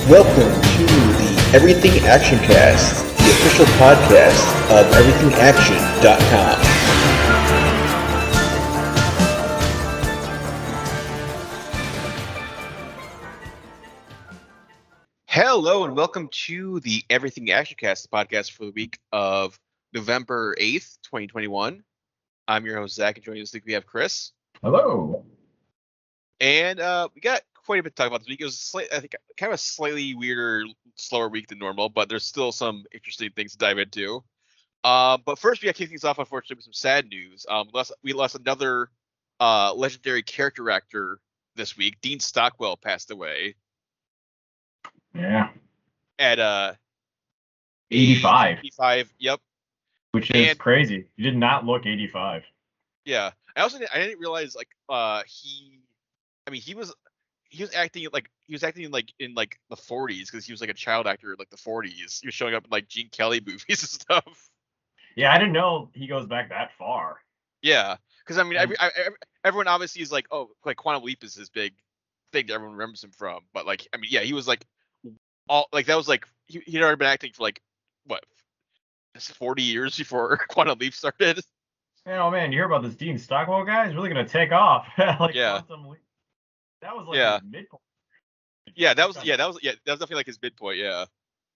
Welcome to the Everything Action Cast, the official podcast of EverythingAction.com. Hello and welcome to the Everything Action Cast podcast for the week of November 8th, 2021. I'm your host, Zach, and joining us this week we have Chris. Hello. And we got quite a bit to talk about this week. It was, I think, kind of a slightly weirder, slower week than normal, but there's still some interesting things to dive into. But first, we got to kick things off, unfortunately, with some sad news. We lost another legendary character actor this week. Dean Stockwell passed away. Yeah. At 85. 85, yep. Which is crazy. He did not look 85. Yeah. I didn't realize he was acting in in the 40s because he was like a child actor in like the 40s. He was showing up in like Gene Kelly movies and stuff. Yeah, I didn't know he goes back that far. Yeah, because everyone obviously is like, oh, like Quantum Leap is his big thing that everyone remembers him from. But like, I mean, yeah, he was like that was like he'd already been acting for like what 40 years before Quantum Leap started. Oh man, you hear about this Dean Stockwell guy? He's really gonna take off. Yeah. Quantum Leap. That was like his midpoint. That was definitely like his midpoint. Yeah.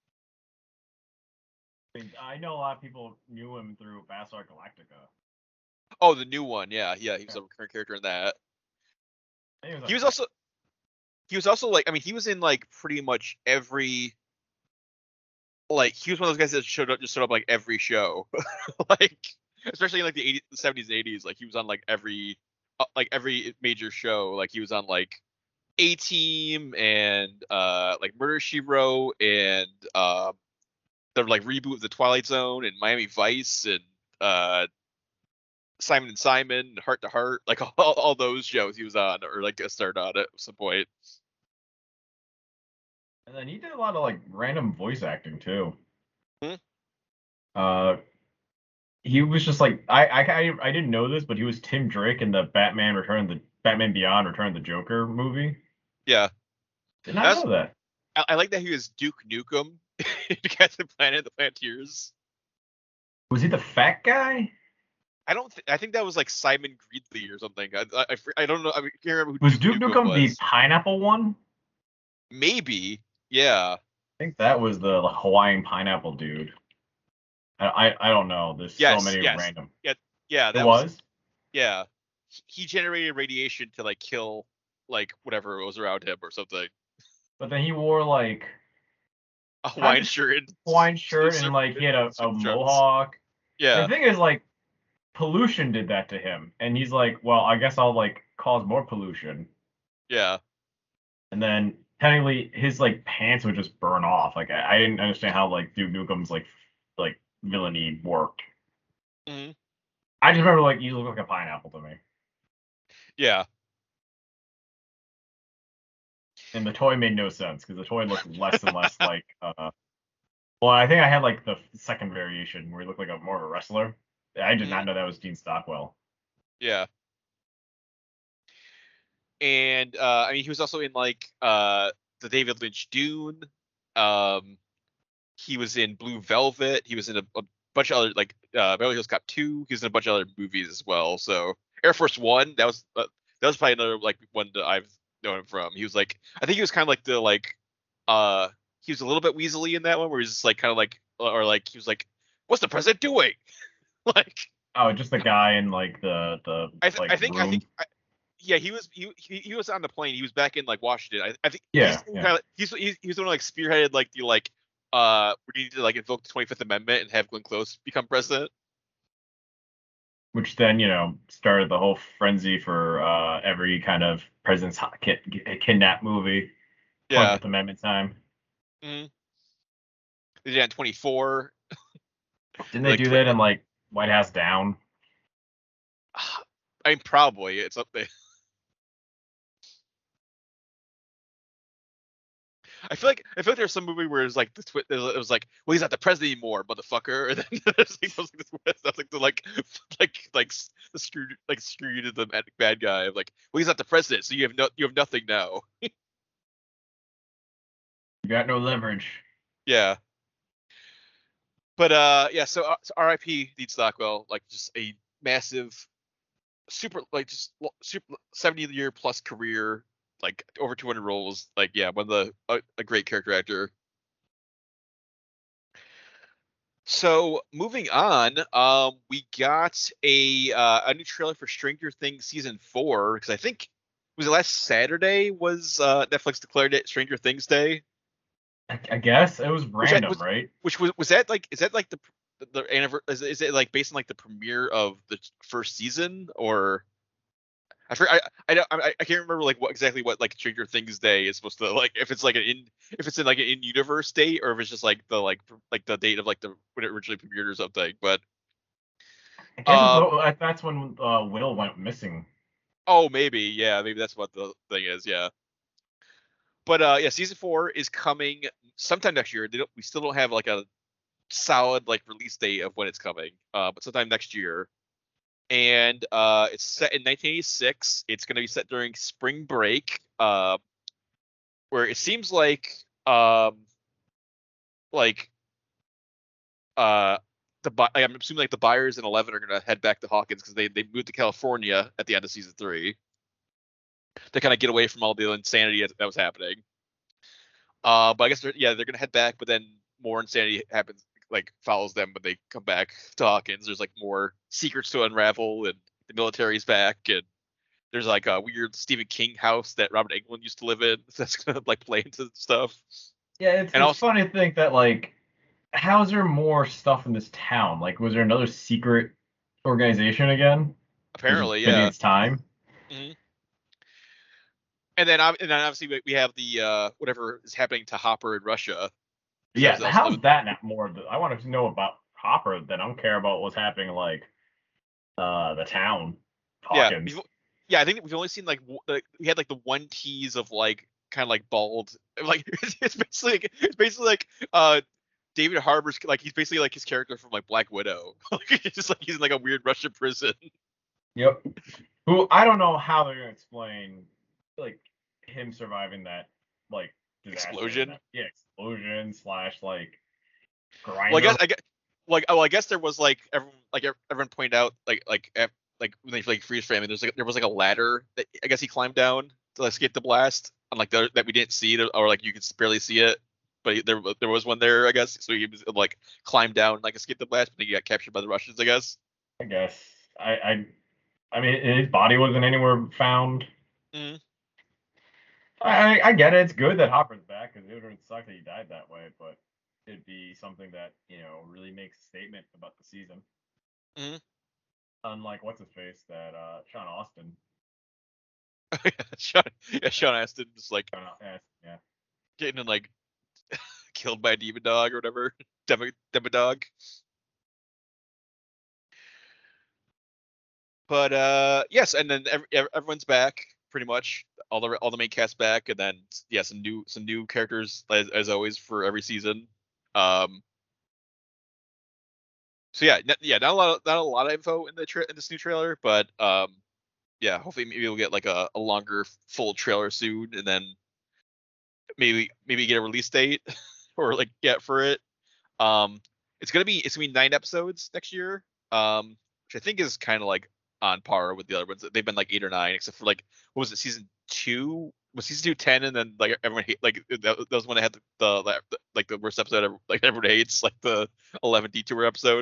I know a lot of people knew him through Battlestar Galactica. Oh, the new one. Yeah, he was a recurring character in that. He was also like, I mean, he was in like pretty much every, like, he was one of those guys that showed up like every show, like, especially in like the 80s, the 70s, and 80s. Like he was on like every major show. Like he was on like A-Team and like Murder, She Wrote and the like reboot of the Twilight Zone and Miami Vice and Simon and Simon, Heart to Heart, like all those shows he was on, or like guest starred on at some point. And then he did a lot of like random voice acting too. Hmm? He was just like I didn't know this, but he was Tim Drake in the Batman Beyond Return of the Joker movie. Yeah. Did not know that. I like that he was Duke Nukem in Captain Planet, the Planeteers. Was he the fat guy? I think that was like Simon Greedley or something. I don't know. I can't remember who was Duke Nukem the pineapple one? Maybe. Yeah. I think that was the Hawaiian pineapple dude. I don't know. There's so many random. Yeah. That was. Yeah. He generated radiation to like kill like whatever was around him or something. But then he wore like a Hawaiian shirt and like he had a mohawk. Yeah. The thing is like pollution did that to him, and he's like, well, I guess I'll like cause more pollution. Yeah. And then technically his like pants would just burn off. Like I didn't understand how like Duke Nukem's like villainy worked. Mm-hmm. I just remember like you look like a pineapple to me. Yeah. And the toy made no sense because the toy looked less and less like well, I think I had like the second variation where he looked like more of a wrestler. I did not know that was Dean Stockwell. Yeah. And I mean, he was also in like the David Lynch Dune. He was in Blue Velvet. He was in a bunch of other like Beverly Hills Cop 2. He was in a bunch of other movies as well. So Air Force One, that was probably another like one that I've known him from. He was like, I think he was kind of like the like he was a little bit weaselly in that one where he's just like kind of like, or like he was like, what's the president doing? Like, oh, just the guy in like the yeah, he was on the plane. He was back in like Washington. I think he's the one who like spearheaded like the like we need to like invoke the 25th Amendment and have Glenn Close become president. Which then, started the whole frenzy for every kind of president's kidnap movie. Yeah. 25th Amendment time. Mm-hmm. They did it on 24. Didn't they do that in like White House Down? I mean, probably it's up there. I feel like there's some movie where it's like it was like, well, he's not the president anymore, motherfucker. And then there's like the screw you to the bad guy. Like, well, he's not the president, so you have nothing now. got no leverage. Yeah. But yeah, so R.I.P. Dean Stockwell, like just a massive, super 70-year plus career, like over 200 roles, like yeah, one of the a great character actor. So moving on, we got a new trailer for Stranger Things season 4 because I think was it last Saturday was Netflix declared it Stranger Things Day. I guess it was random, right? Which was that like is that like the anniversary? Is it like based on like the premiere of the first season or? I can't remember like what like Stranger Things Day is supposed to like if it's like if it's in like an in universe date or if it's just like the date of like the when it originally premiered or something. But I guess that's when Will went missing. oh maybe maybe that's what the thing is But yeah, season 4 is coming sometime next year. We still don't have like a solid like release date of when it's coming, but sometime next year. And it's set in 1986. It's going to be set during spring break, where it seems like I'm assuming like the Byers and 11 are going to head back to Hawkins because they moved to California at the end of season 3 to kind of get away from all the insanity that was happening. But I guess they're going to head back, but then more insanity happens, like follows them when they come back to Hawkins. There's like more secrets to unravel, and the military's back, and there's like a weird Stephen King house that Robert Englund used to live in that's gonna like play into stuff. Yeah, it's funny to think that like, how's there more stuff in this town? Like, was there another secret organization again? Apparently, yeah. It's time. Mm-hmm. And then obviously we have the whatever is happening to Hopper in Russia. Yeah, how's that not more? I want to know about Hopper. Then I don't care about what's happening like the town. Hawkins. Yeah, I think we've only seen like we had like the one tease of like kind of like bald, like it's basically like David Harbour's like he's basically like his character from like Black Widow. It's just like he's in like a weird Russian prison. Yep. Who I don't know how they're gonna explain like him surviving that like disaster. Explosion. Yeah, explosion / like grinder. Well, I guess there was like everyone pointed out like when they like freeze framing, there was like a ladder that I guess he climbed down to escape the blast, unlike that we didn't see it or like you could barely see it, but there was one there I guess. So he was like climbed down like escape the blast, but he got captured by the Russians I guess. I mean his body wasn't anywhere found. Mm-hmm. I get it. It's good that Hopper's back because it would suck that he died that way, but it'd be something that really makes a statement about the season. Mm-hmm. Unlike what's his face that Sean Astin. Sean Astin just like yeah, getting like killed by a demon dog or whatever. Demon dog. But yes, and then everyone's back pretty much. All the main cast back, and then yeah, some new characters as always for every season. So yeah, not a lot of info in this new trailer, but yeah, hopefully maybe we'll get like a longer full trailer soon, and then maybe get a release date or like get for it. It's gonna be 9 episodes next year, which I think is kind of like on par with the other ones. They've been like 8 or 9, except for like what was it, season 2? Was season 2 10, and then like everyone like that was when I had the like the worst episode like everyone hates, like the 11 detour episode.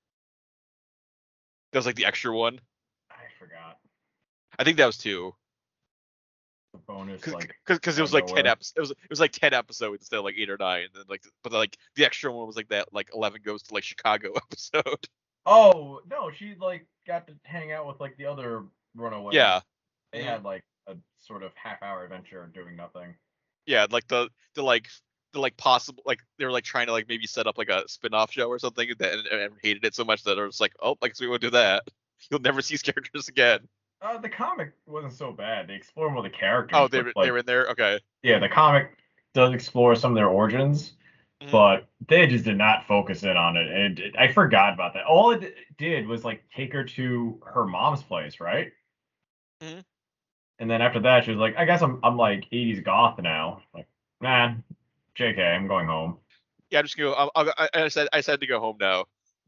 That was like the extra one. I forgot. I think that was 2. The bonus, because it was like 10 episodes. It was like 10 episodes instead of like 8 or 9, and then but like the extra one was like that like 11 goes to like Chicago episode. Oh no, she like got to hang out with like the other runaways. Yeah, they had like a sort of half-hour adventure doing nothing. Yeah, like the possible like they were like trying to like maybe set up like a spin-off show or something that and hated it so much that it was like, oh, like so we won't do that. You'll never see these characters again. The comic wasn't so bad. They explore more the characters. Oh, they were in there. Okay. Yeah, the comic does explore some of their origins, but they just did not focus in on it. And I forgot about that. All it did was like take her to her mom's place, right? Mm-hmm. And then after that, she was like, I guess I'm like 80s goth now. Like, man, JK, I'm going home. Yeah, I'm just gonna go. I said to go home now.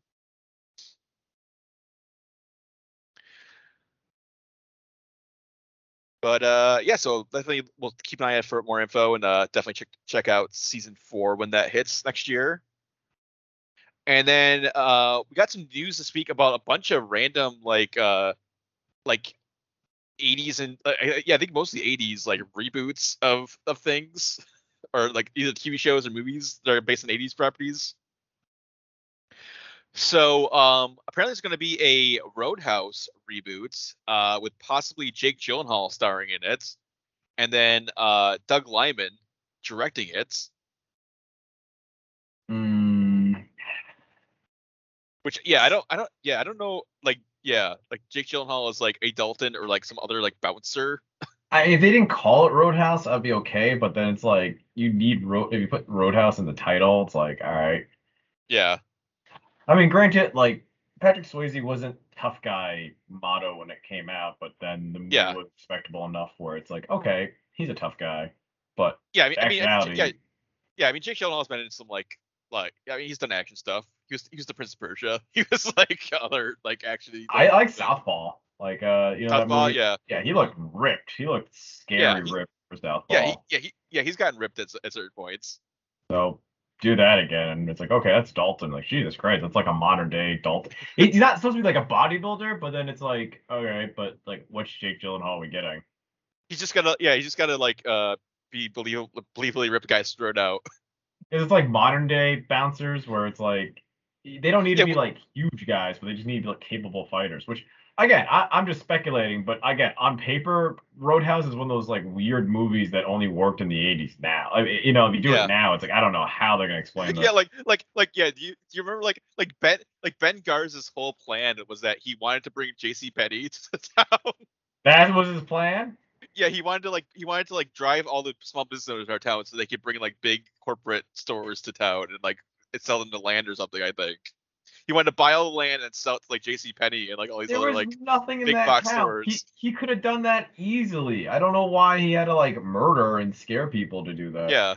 But yeah, so definitely we'll keep an eye out for more info and definitely check out season 4 when that hits next year. And then we got some news to speak about a bunch of random like 80s and yeah, I think most of the 80s like reboots of things or like either TV shows or movies that are based on 80s properties. So apparently there's going to be a Roadhouse reboot with possibly Jake Gyllenhaal starring in it, and then Doug Liman directing it. Which I don't know like Jake Gyllenhaal is like a Dalton or like some other like bouncer. If they didn't call it Roadhouse, I'd be okay. But then it's like you need if you put Roadhouse in the title, it's like all right. Yeah. I mean, granted, like Patrick Swayze wasn't tough guy motto when it came out, but then the movie was respectable enough where it's like, okay, he's a tough guy. But yeah, I mean, Jake Gyllenhaal's been in some like I mean, he's done action stuff. He was the Prince of Persia. He was like other like actually. I like Southpaw. Like Southpaw, that movie. Yeah, he looked ripped. He looked scary ripped for Southpaw. He's gotten ripped at certain points. So do that again, and it's like, okay, that's Dalton. Like, Jesus Christ, that's like a modern day Dalton. He's not supposed to be like a bodybuilder, but then it's like, okay, but like, what's Jake Gyllenhaal we getting? He's just gotta like be believably rip guys thrown out. It's like modern day bouncers where it's like they don't need to be like huge guys, but they just need to be like capable fighters. Which again, I'm just speculating, but again, on paper, Roadhouse is one of those like weird movies that only worked in the 80s. Now, I mean, if you do it now, it's like I don't know how they're gonna explain this. Yeah, do you remember like Ben Garza's whole plan was that he wanted to bring JCPenney to the town. That was his plan? Yeah, he wanted to drive all the small business owners in our town so they could bring like big corporate stores to town and like sell them the land or something. I think he wanted to buy all the land and sell it to like JCPenney and like all these other like nothing in big that box town. stores. He could have done that easily. I don't know why he had to like murder and scare people to do that. Yeah.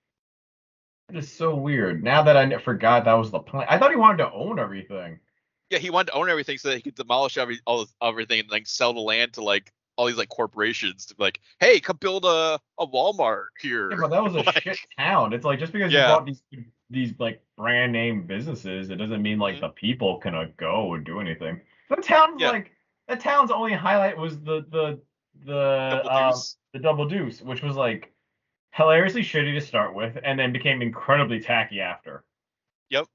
It is so weird. Now that I forgot that was the plan. I thought he wanted to own everything. Yeah, he wanted to own everything so that he could demolish everything and like sell the land to like all these like corporations to be like, hey, come build a Walmart here. Yeah, but that was a shit town. It's like just because you bought these like brand name businesses, it doesn't mean like the people can go and do anything. The town's like the town's only highlight was the Double Deuce, which was like hilariously shitty to start with, and then became incredibly tacky after. Yep.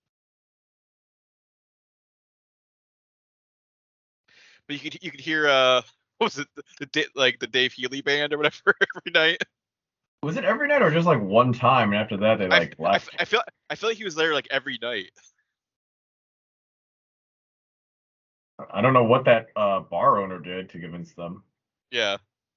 But you could hear what was it the Dave Healy band or whatever every night. Was it every night or just like one time and after that they like left? I feel like he was there like every night. I don't know what that bar owner did to convince them. Yeah.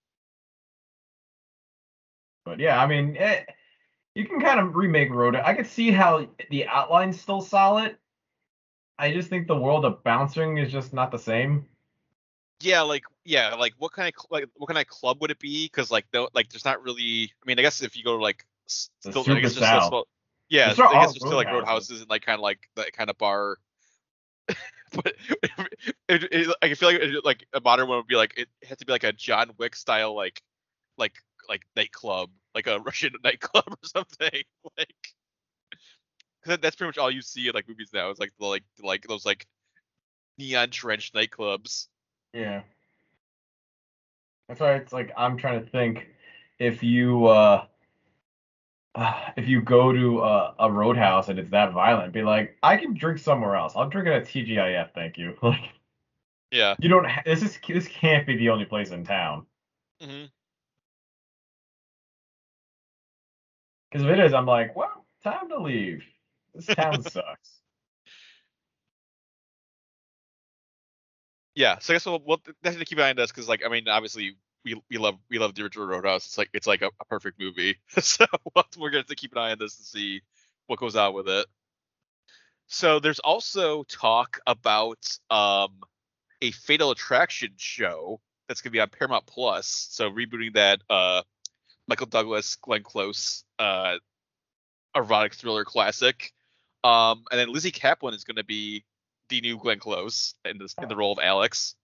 But yeah, I mean, you can kind of remake Roadhouse. I could see how the outline's still solid. I just think the world of bouncing is just not the same. Yeah, like what kind of club would it be? Because there's not really. I mean, I guess if you go to like still, I guess South. Yeah, I guess there's still like roadhouses and like kind of like that kind of bar. But I feel like a modern one would be like it had to be like a John Wick style like nightclub, like a Russian nightclub or something. Like, cause that's pretty much all you see in like movies now. Is like those like neon drenched nightclubs. Yeah. That's why it's like I'm trying to think if you go to a Roadhouse and it's that violent, be like, I can drink somewhere else. I'll drink it at TGIF, thank you. Like, yeah. You don't. This can't be the only place in town. Mm-hmm. Because if it is, I'm like, well, time to leave. This town sucks. Yeah, so I guess we'll definitely keep an eye on this because, like, I mean, obviously we love the original Roadhouse. It's like a perfect movie. So we're gonna have to keep an eye on this to see what goes on with it. So there's also talk about a Fatal Attraction show that's gonna be on Paramount Plus. So rebooting that Michael Douglas, Glenn Close erotic thriller classic. And then Lizzie Kaplan is going to be the new Glenn Close in the role of Alex.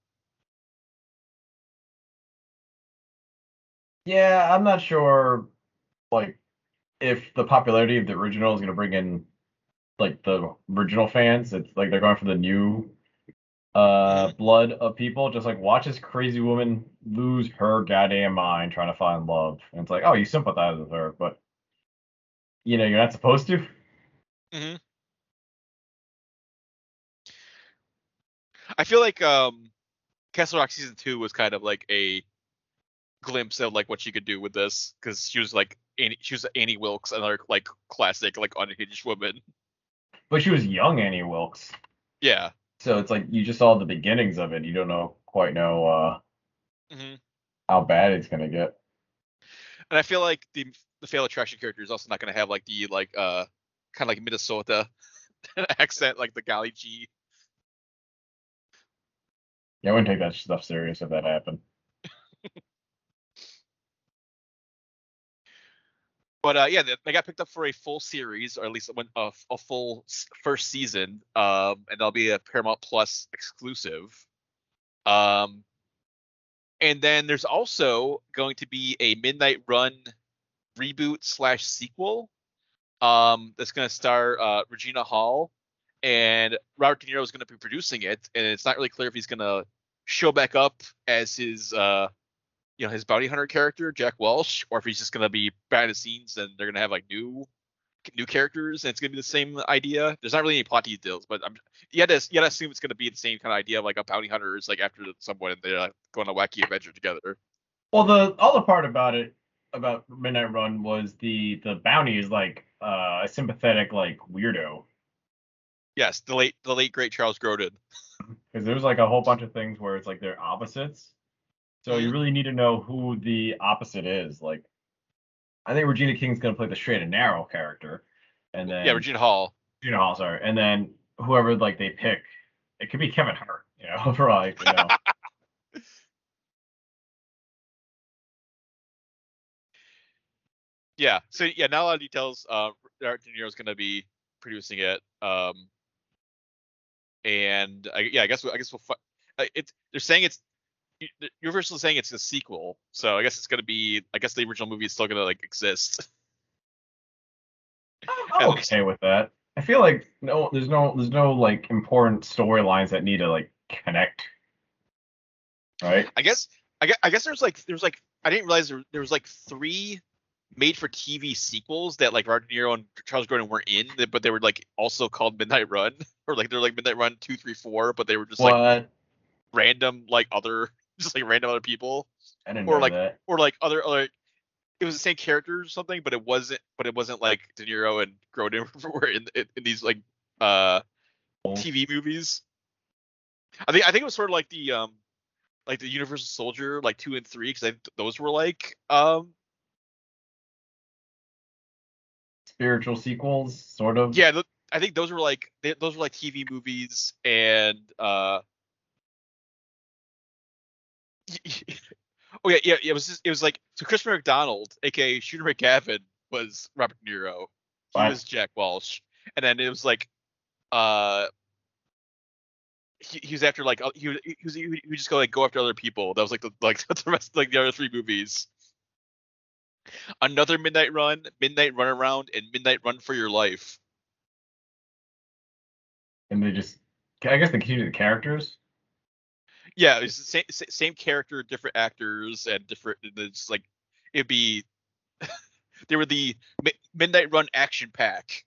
Yeah, I'm not sure, like, if the popularity of the original is going to bring in, like, the original fans. It's like they're going for the new blood of people. Just like watch this crazy woman lose her goddamn mind trying to find love. And it's like, oh, you sympathize with her, but you're not supposed to. Mm-hmm. I feel like Castle Rock season 2 was kind of like a glimpse of like what she could do with this, because she was Annie Wilkes, another like classic like unhinged woman. But she was young Annie Wilkes. Yeah. So it's like you just saw the beginnings of it. You don't quite know Mm-hmm. how bad it's gonna get. And I feel like the Fatal Attraction character is also not going to have like the like kind of like Minnesota accent, like the Golly G. Yeah, I wouldn't take that stuff serious if that happened. But yeah, they got picked up for a full series, or at least a full first season, and they'll be a Paramount Plus exclusive. And then there's also going to be a Midnight Run reboot / sequel. That's going to star Regina Hall, and Robert De Niro is going to be producing it, and it's not really clear if he's going to show back up as his his bounty hunter character Jack Welch, or if he's just going to be behind the scenes and they're going to have like new characters and it's going to be the same idea. There's not really any plot details, but you had to assume it's going to be the same kind of idea of like a bounty hunter is like after someone and they're like, going on a wacky adventure together. Well, the other part about Midnight Run was the bounty is like a sympathetic like weirdo. Yes, the late great Charles Grodin. Because there's like a whole bunch of things where it's like they're opposites. So you really need to know who the opposite is. Like, I think Regina King's gonna play the straight and narrow character, and then Regina Hall. Regina Hall, sorry, and then whoever like they pick, it could be Kevin Hart, for like, Yeah. So yeah, not a lot of details. Robert De Niro is gonna be producing it. And I guess we'll. They're saying it's. Universal is saying it's a sequel, so I guess it's gonna be. I guess the original movie is still gonna like exist. I'm okay with that. I feel like there's no like important storylines that need to like connect, right? I guess there's like I didn't realize there was like 3 made for TV sequels that like Robert De Niro and Charles Grodin were in, but they were like also called Midnight Run, or like they're like Midnight Run 2, 3, 4, but they were just like random like other random other people. I didn't know that. Or like other it was the same characters or something, but it wasn't like De Niro and Grodin were in these like TV movies. I think it was sort of like the Universal Soldier like 2 and 3, because those were like spiritual sequels, sort of. Yeah, I think those were like TV movies, and oh yeah, it was like, so Christopher McDonald, aka Shooter McGavin, was Robert De Niro. He was Jack Welch, and then it was like he was after like he would just go after other people. That was like the rest, like the other 3 movies. Another Midnight Run, Midnight Run Around, and Midnight Run for Your Life. And they just, I guess they continue the characters. Yeah, it's the same character, different actors, and different. It's like it'd be. They were the Midnight Run action pack.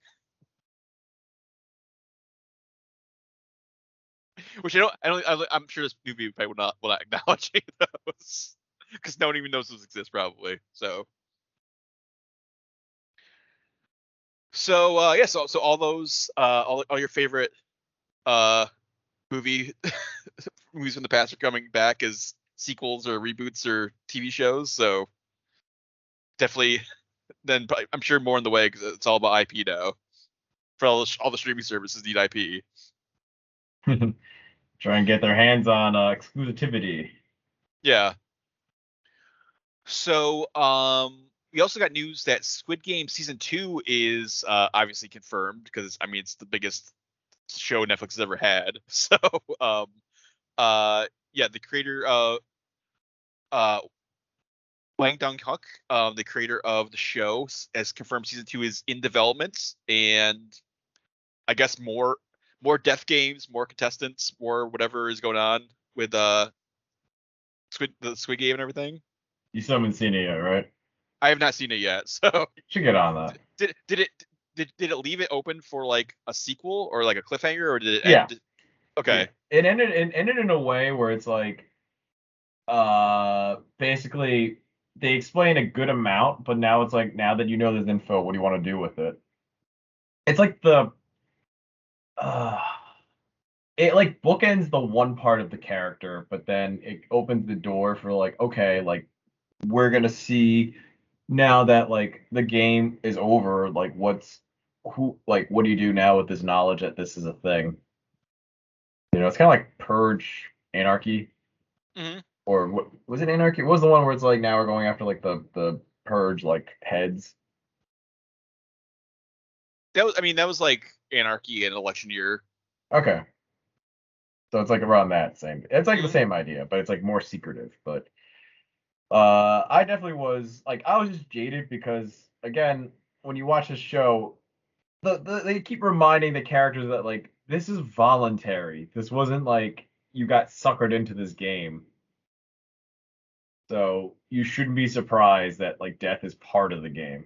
Which I'm sure this movie probably will not acknowledge any of those, because no one even knows those exist probably. So yeah, so all those all your favorite movies from the past are coming back as sequels or reboots or TV shows. So definitely, then I'm sure more in the way, because it's all about IP now. For all the streaming services need IP. Try and get their hands on exclusivity. Yeah. So we also got news that Squid Game season 2 is obviously confirmed because I mean it's the biggest show Netflix has ever had. So yeah, the creator Wang Dong-hyuk, the creator of the show, has confirmed season 2 is in development, and I guess more death games, more contestants, more whatever is going on with the Squid Game and everything. You still haven't seen it yet, right? I have not seen it yet, so you should get on that. Did it leave it open for like a sequel or like a cliffhanger, or did it end? Yeah. Okay. Yeah. It ended in a way where it's like basically they explain a good amount, but now it's like, now that you know this info, what do you want to do with it? It's like it like bookends the one part of the character, but then it opens the door for like, okay, like we're gonna see now that like the game is over, like what do you do now with this knowledge that this is a thing? You know, it's kind of like Purge, Anarchy. Mm-hmm. Or what was it, Anarchy? What was the one where it's like now we're going after like the Purge like heads? That was like Anarchy and Election Year. Okay. So it's like around that same. It's like the same idea, but it's like more secretive. But I definitely was like, I was just jaded because again, when you watch this show, they keep reminding the characters that like this is voluntary. This wasn't like you got suckered into this game. So you shouldn't be surprised that like death is part of the game.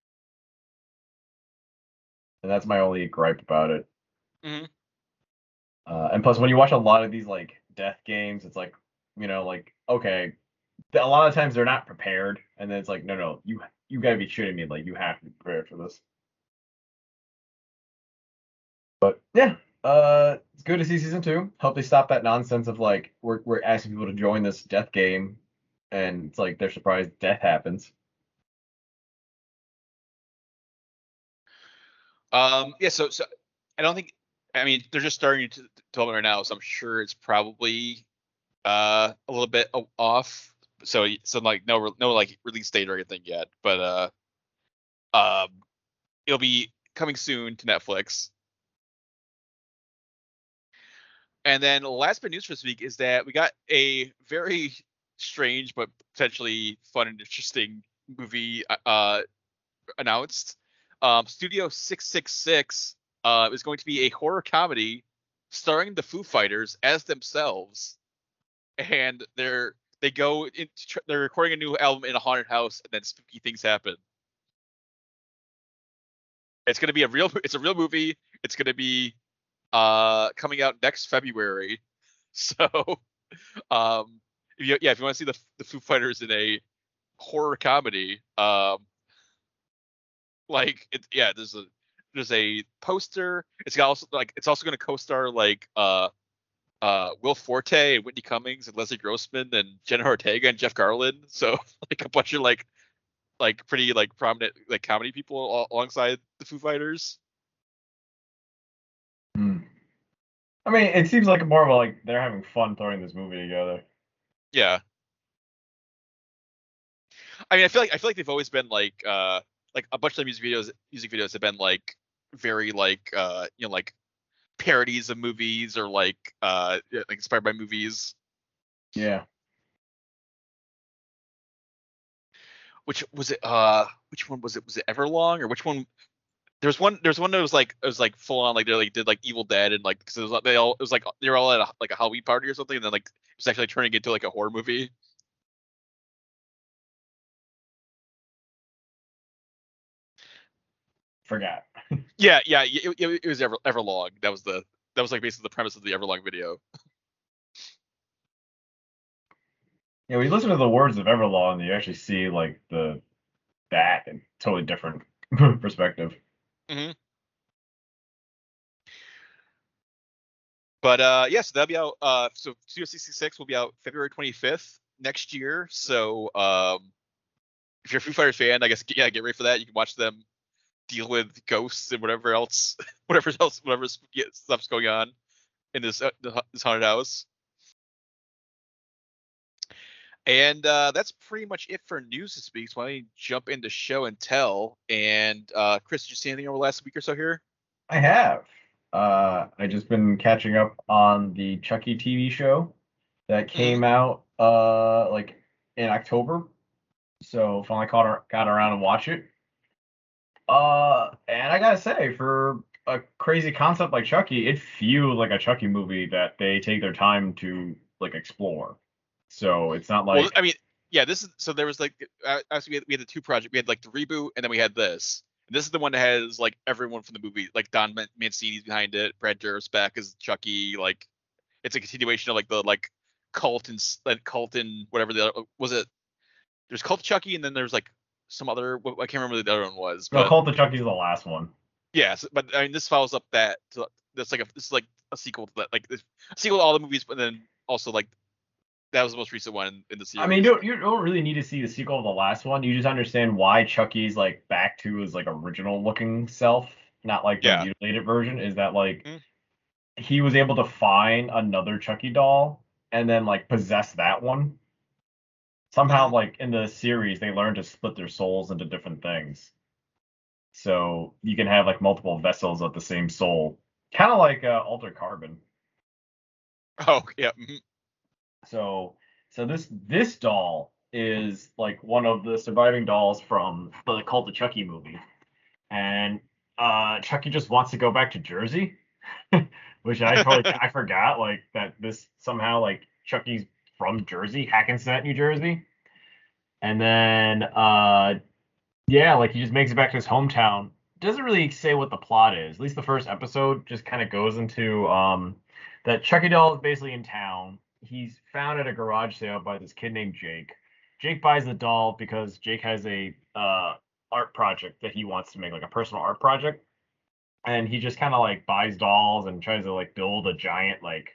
And that's my only gripe about it. Mm-hmm. And plus, when you watch a lot of these like death games, it's like, you know, like, okay, a lot of times they're not prepared, and then it's like, no, you gotta be shitting me, like you have to be prepared for this. But yeah, it's good to see season 2. Hope they stop that nonsense of like we're asking people to join this death game, and it's like they're surprised death happens. Yeah, so I don't think, I mean, they're just starting to film it right now, so I'm sure it's probably a little bit off. So like no like release date or anything yet, but it'll be coming soon to Netflix. And then last bit of news for this week is that we got a very strange but potentially fun and interesting movie announced. Studio 666 is going to be a horror comedy starring the Foo Fighters as themselves, and they're recording a new album in a haunted house, and then spooky things happen. It's gonna be a real movie. It's gonna be coming out next February. So if you want to see the Foo Fighters in a horror comedy, there's a poster. It's also going to co-star like Will Forte and Whitney Cummings and Leslie Grossman and Jenna Ortega and Jeff Garlin. So like a bunch of like pretty like prominent like comedy people alongside the Foo Fighters. I mean, it seems like more of a like they're having fun throwing this movie together. Yeah. I mean, I feel like they've always been like a bunch of the music videos have been like very like like parodies of movies or like inspired by movies. Yeah. Which was it? Which one was it? Was it Everlong, or which one? There's one that was like full on like they like did like Evil Dead and like because they were all at a Halloween party or something, and then like it was actually turning into like a horror movie. Forgot. Yeah, it was Everlong. That was like basically the premise of the Everlong video. Yeah, when you listen to the words of Everlong, you actually see like that in totally different perspective. Mm-hmm. But yeah, so that'll be out. So Studio 66 will be out February 25th next year. So if you're a Foo Fighters fan, I guess get ready for that. You can watch them deal with ghosts and whatever stuff's going on in this haunted house. And that's pretty much it for news this week. So why don't you jump into show and tell? And Chris, did you see anything over the last week or so here? I have. I just been catching up on the Chucky TV show that came out like in October. So finally got around and watch it. And I gotta say, for a crazy concept like Chucky, it feels like a Chucky movie that they take their time to like explore. So it's not like, Well, I mean, yeah, this is so there was like actually we had the two projects. We had like the reboot, and then we had this. And this is the one that has like everyone from the movie, like Don Mancini's behind it, Brad Dourif's back as Chucky. Like it's a continuation of like the like cult and whatever the other, was it. There's Cult of Chucky, and then there's like some other. I can't remember what the other one was. no, But Cult of Chucky's the last one. yes, but I mean this follows up that. This is like a sequel to that, like a sequel to all the movies, but then also like that was the most recent one in the series. I mean, you don't really need to see the sequel of the last one. You just understand why Chucky's like back to his like original looking self, not like the mutilated version. Is that like he was able to find another Chucky doll and then like possess that one. Somehow, like in the series, they learn to split their souls into different things. So you can have like multiple vessels of the same soul, kind of like Altered Carbon. Oh yeah. So this doll is like one of the surviving dolls from the Cult of Chucky movie, and Chucky just wants to go back to Jersey, which I forgot like that this somehow like Chucky's from Jersey, Hackensack, New Jersey, and then yeah, like he just makes it back to his hometown. Doesn't really say what the plot is. At least the first episode just kind of goes into that Chucky doll is basically in town. He's found at a garage sale by this kid named Jake. Jake buys the doll because Jake has a art project that he wants to make, like a personal art project. And he just kind of like buys dolls and tries to like build a giant like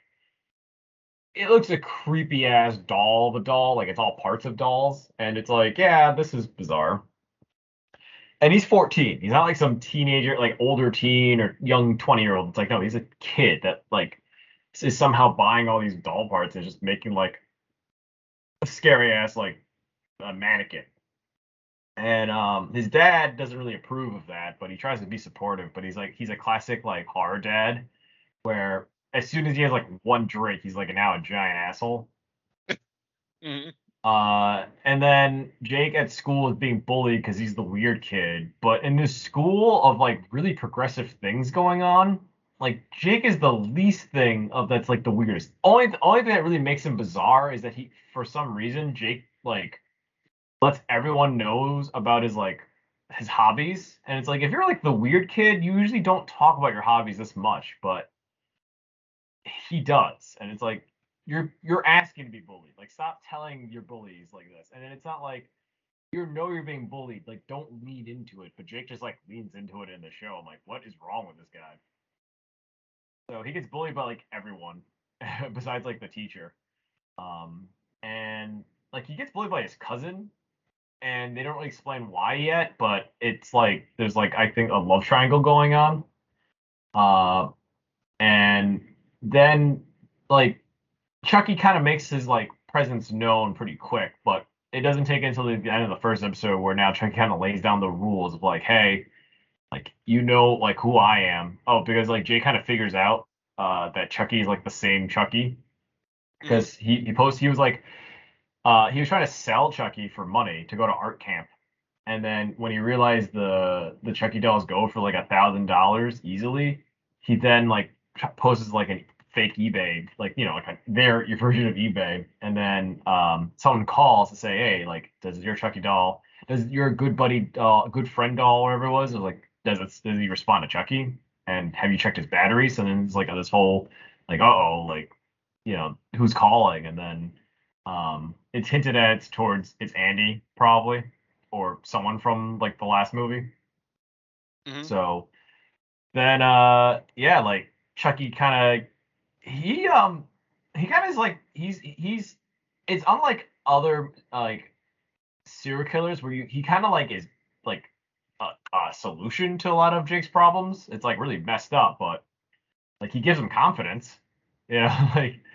it looks a creepy ass doll of a doll, like it's all parts of dolls, and it's like, yeah, this is bizarre. And he's 14. He's not like some teenager, like older teen or young 20-year-old. It's like, no, he's a kid that like is somehow buying all these doll parts and just making like a scary ass like a mannequin. And his dad doesn't really approve of that, but he tries to be supportive. But he's a classic like horror dad, where as soon as he has like one drink, he's like now a giant asshole. Mm-hmm. And then Jake at school is being bullied because he's the weird kid. But in this school of like really progressive things going on, like Jake is the least thing of that's like the weirdest. Only thing that really makes him bizarre is that he, for some reason, Jake like lets everyone knows about his like his hobbies. And it's like if you're like the weird kid, you usually don't talk about your hobbies this much, but he does. And it's like you're asking to be bullied. Like stop telling your bullies like this. And then it's not like you know you're being bullied. Like don't lead into it. But Jake just like leans into it in the show. I'm like, what is wrong with this guy? So he gets bullied by like everyone besides like the teacher. And like he gets bullied by his cousin, and they don't really explain why yet, but it's like there's like I think a love triangle going on. And then like Chucky kind of makes his like presence known pretty quick, but it doesn't take until the end of the first episode where now Chucky kind of lays down the rules of like, hey, like you know like who I am. Oh, because like Jay kind of figures out that Chucky is like the same Chucky because he was like he was trying to sell Chucky for money to go to art camp, and then when he realized the Chucky dolls go for like $1,000 easily, he then like posts like a fake eBay, like you know like your version of eBay, and then someone calls to say, hey, like does your Chucky doll, does your good buddy good friend doll, whatever it was like does he respond to Chucky? And have you checked his battery? So then it's like this whole like, uh-oh, like, you know, who's calling? And then it's hinted at towards it's Andy probably or someone from like the last movie. Mm-hmm. So then yeah, like Chucky kind of he kind of is like he's it's unlike other like serial killers where he kind of like is like a solution to a lot of Jake's problems. It's like really messed up, but like he gives him confidence, you know, like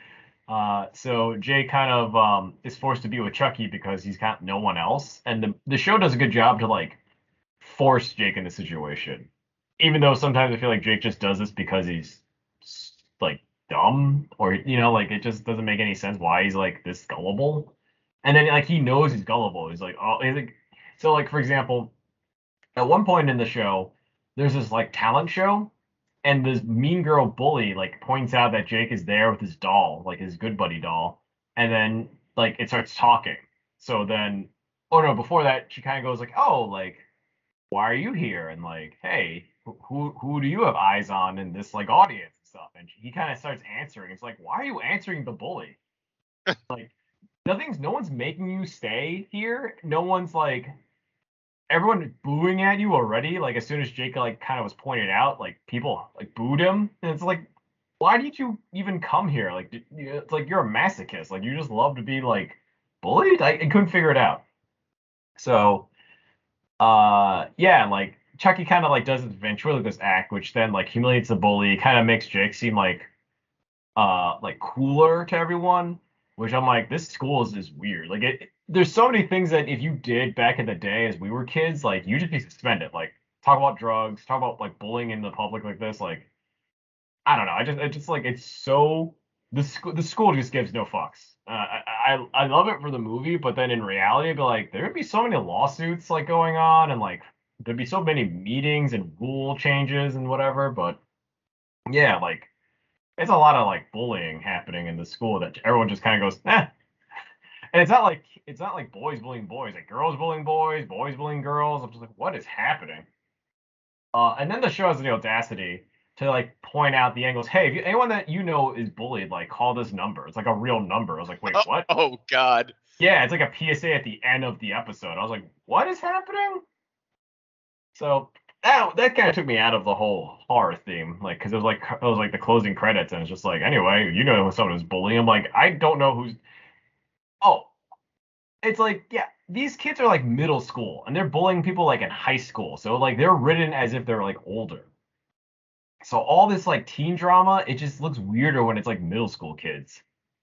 So Jake kind of is forced to be with Chucky because he's got no one else, and the show does a good job to like force Jake in the situation, even though sometimes I feel like Jake just does this because he's like dumb, or like it just doesn't make any sense why he's like this gullible, and then like he knows he's gullible. He's like, oh, he's like, so like for example, at one point in the show, there's this like talent show, and this mean girl bully like points out that Jake is there with his doll, like his good buddy doll, and then like it starts talking. So then, oh no, before that, she kind of goes like, oh, like why are you here? And like, hey, who do you have eyes on in this like audience and stuff? And he kind of starts answering. It's like, why are you answering the bully? Like, no one's making you stay here. No one's like, everyone booing at you already. Like as soon as Jake like kind of was pointed out, like people like booed him, and it's like, why did you even come here? Like it's like you're a masochist. Like you just love to be like bullied. I couldn't figure it out. So yeah, like Chucky kind of like does his ventriloquist act, which then like humiliates the bully, kind of makes Jake seem like cooler to everyone, which I'm like, this school is just weird. Like there's so many things that if you did back in the day as we were kids, like you just be suspended. Like talk about drugs, talk about like bullying in the public like this. Like I don't know. I just like it's so the school just gives no fucks. I love it for the movie, but then in reality, I'd be like, there'd be so many lawsuits like going on, and like there'd be so many meetings and rule changes and whatever. But yeah, like it's a lot of like bullying happening in the school that everyone just kind of goes, eh. And it's not like boys bullying boys, like girls bullying boys, boys bullying girls. I'm just like, what is happening? And then the show has the audacity to like point out the angles. Hey, if anyone that you know is bullied, like call this number. It's like a real number. I was like, wait, what? Oh God. Yeah, it's like a PSA at the end of the episode. I was like, what is happening? So that kind of took me out of the whole horror theme, like because it was like the closing credits, and it's just like, anyway, you know when someone is bullying. I'm like, I don't know who's. Oh, it's like, yeah, these kids are like middle school, and they're bullying people like in high school. So like they're written as if they're like older. So all this like teen drama, it just looks weirder when it's like middle school kids.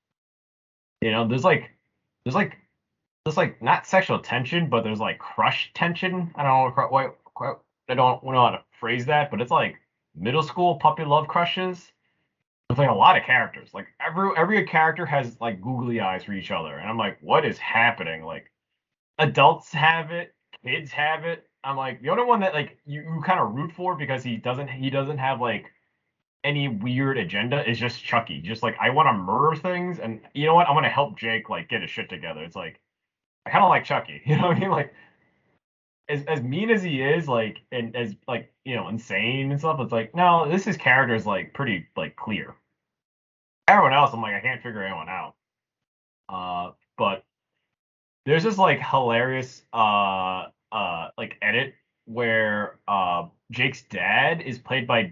There's like not sexual tension, but there's like crush tension. I don't know I don't know how to phrase that, but it's like middle school puppy love crushes with like a lot of characters. Like every character has like googly eyes for each other, and I'm like, what is happening? Like adults have it, kids have it. I'm like the only one that like you kind of root for because he doesn't have like any weird agenda is just Chucky. Just like I want to murder things, and you know what? I want to help Jake like get his shit together. It's like I kind of like Chucky. You know what I mean? Like as mean as he is, like and as like insane and stuff. It's like no, his character is like pretty like clear. Everyone else, I'm like I can't figure anyone out. But there's this like hilarious like edit where Jake's dad is played by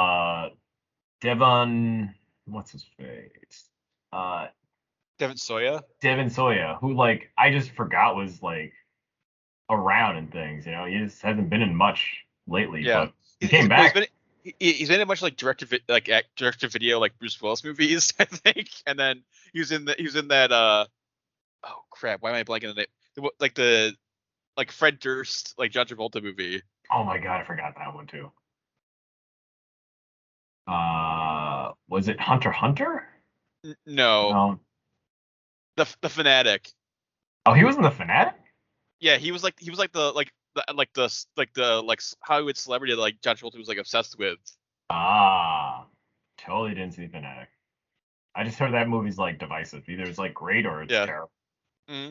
Devon, what's his face? Devon Sawa. Devon Sawa, who like I just forgot was like around and things. He just hasn't been in much lately. Yeah, but he came back. He's been in a bunch of like direct to video like Bruce Willis movies, I think, and then he was in that oh crap, why am I blanking on it? Like Fred Durst, like John Travolta movie. Oh my god, I forgot that one too. Was it Hunter x Hunter? No. The Fanatic. Oh, he was in the Fanatic? Yeah, he was like the Hollywood celebrity that like John Travolta was like obsessed with. Totally didn't see Fanatic. I just heard that movie's like divisive. Either it's like great or it's terrible. Mm-hmm.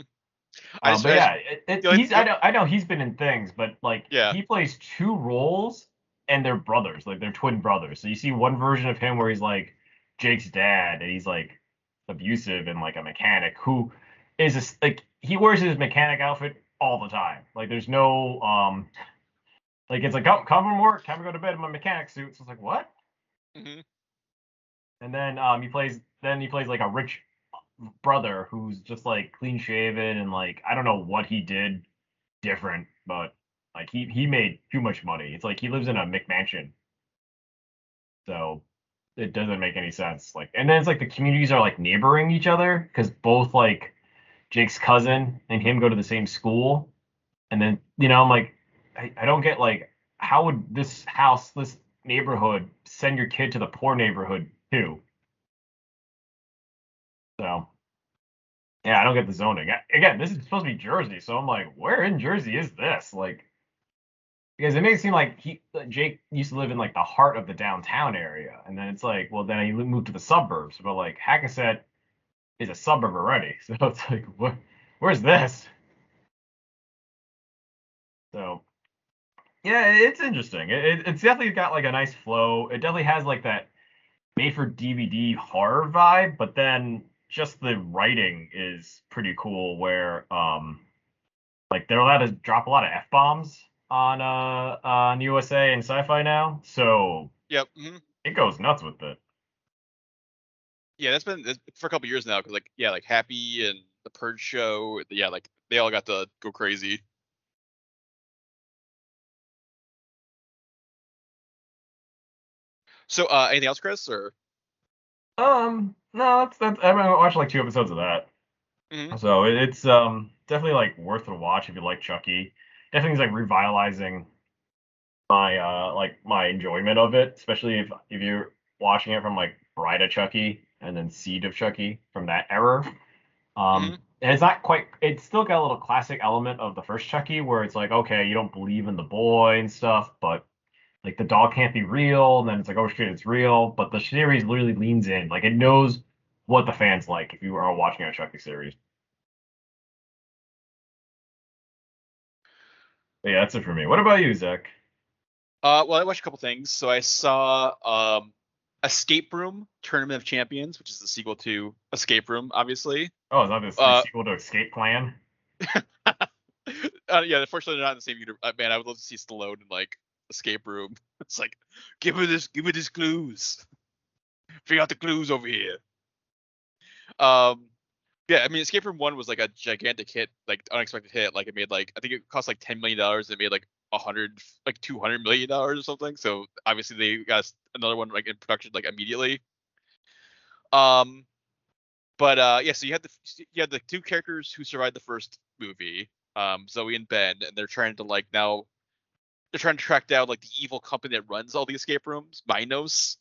I know he's been in things, but like he plays two roles and they're brothers, like they're twin brothers. So you see one version of him where he's like Jake's dad and he's like abusive and like a mechanic who is like he wears his mechanic outfit all the time. Like there's no like it's like, oh, come from work, time to go to bed in my mechanic suit. So it's like, what? Mm-hmm. And then he plays like a rich brother who's just like clean shaven and like I don't know what he did different, but like he made too much money. It's like he lives in a McMansion. So it doesn't make any sense. Like, and then it's like the communities are like neighboring each other because both like Jake's cousin and him go to the same school, and then I'm like, I don't get like how would this neighborhood send your kid to the poor neighborhood too? So yeah, I don't get the zoning. Again, this is supposed to be Jersey, so I'm like, where in Jersey is this? Like, because it makes it seem like Jake used to live in like the heart of the downtown area, and then it's like, well, then he moved to the suburbs. But like Hackensack is a suburb already, so it's like, where's this? So yeah, it's interesting. It's definitely got like a nice flow. It definitely has like that made for DVD horror vibe, but then just the writing is pretty cool. Where like they're allowed to drop a lot of f bombs on USA and Sci-Fi now, so Yep. it goes nuts with it. Yeah, that's been for a couple years now because like Happy and the Purge show, yeah, like they all got to go crazy. So, anything else, Chris? Or No, that's I watched like 2 episodes of that. So it's definitely like worth a watch if you like Chucky. Definitely is like revitalizing my enjoyment of it, especially if you're watching it from like Bride of Chucky and then Seed of Chucky from that era. And it's not quite. It's still got a little classic element of the first Chucky, where it's like, okay, you don't believe in the boy and stuff, but like the doll can't be real, and then it's like, oh shit, it's real. But the series literally leans in, like it knows what the fans like if you are watching a Chucky series. But yeah, that's it for me. What about you, Zach? Well, I watched a couple things. So I saw Escape Room: Tournament of Champions, which is the sequel to Escape Room, obviously. Oh, is that the sequel to Escape Plan? Yeah, unfortunately they're not in the same universe. Man, I would love to see Stallone in like Escape Room. It's like, give me this clues. Figure out the clues over here. Yeah, I mean, Escape Room 1 was like a gigantic hit, like unexpected hit. Like it made like I think it cost like $10 million. It made like $200 million or something. So obviously they got another one like in production like immediately. But yeah, so you had the two characters who survived the first movie, Zoe and Ben, and they're trying to track down like the evil company that runs all the escape rooms, Minos.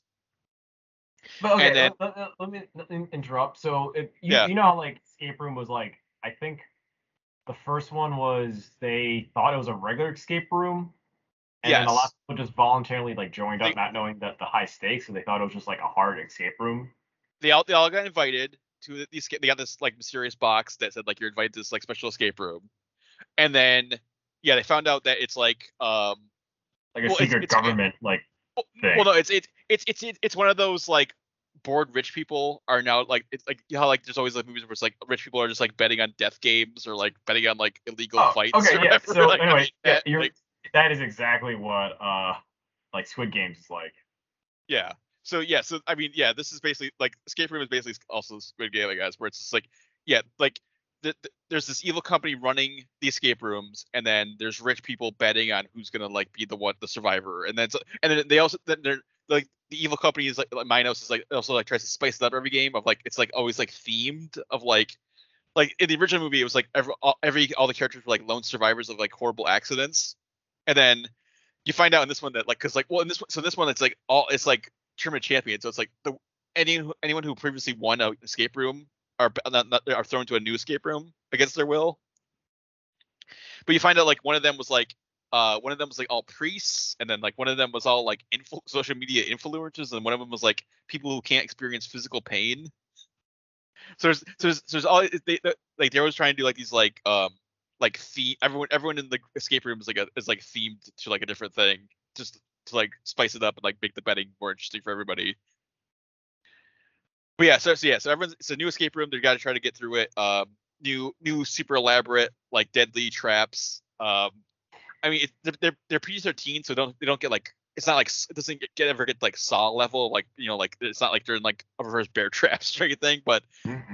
But okay, And then let me interrupt. So yeah, you know how like Escape Room was like, I think the first one was they thought it was a regular escape room, and then a lot of yes, people just voluntarily like joined up, they not knowing that the high stakes, so they thought it was just like a hard escape room. they all got invited to the escape. They got this like mysterious box that said like you're invited to this like special escape room. And then yeah, they found out that it's like Like a well secret government like thing. well no it's one of those like bored rich people are now like it's like you know how like there's always like movies where it's like rich people are just like betting on death games or like betting on like illegal fights Okay, or yeah. whatever. So Like, anyway, yeah, that, like, that is exactly what like Squid Games is like. yeah. So yeah, so I mean, yeah, this is basically like Escape Room is basically also Squid Game, I guess, where it's just like, yeah, like there's this evil company running the escape rooms, and then there's rich people betting on who's gonna like be the survivor, and then they also then they're like the evil company is like Minos is like also like tries to spice it up every game of like it's like always like themed of like in the original movie it was like all the characters were like lone survivors of like horrible accidents, and then you find out in this one that like because like well in this one it's like all it's like tournament champion, so it's like anyone who previously won an escape room are thrown to a new escape room against their will. But you find out like one of them was like all priests, and then like one of them was all like social media influencers, and one of them was like people who can't experience physical pain. So there's all like they're always trying to do like these like theme everyone in the escape room is like themed to like a different thing just to like spice it up and like make the betting more interesting for everybody. But yeah, so everyone's it's a new escape room. They got to try to get through it. New super elaborate like deadly traps. I mean they're PG-13, so they don't get like it's not like it doesn't ever get like Saw level like like it's not like they're in like a reverse bear traps or anything. But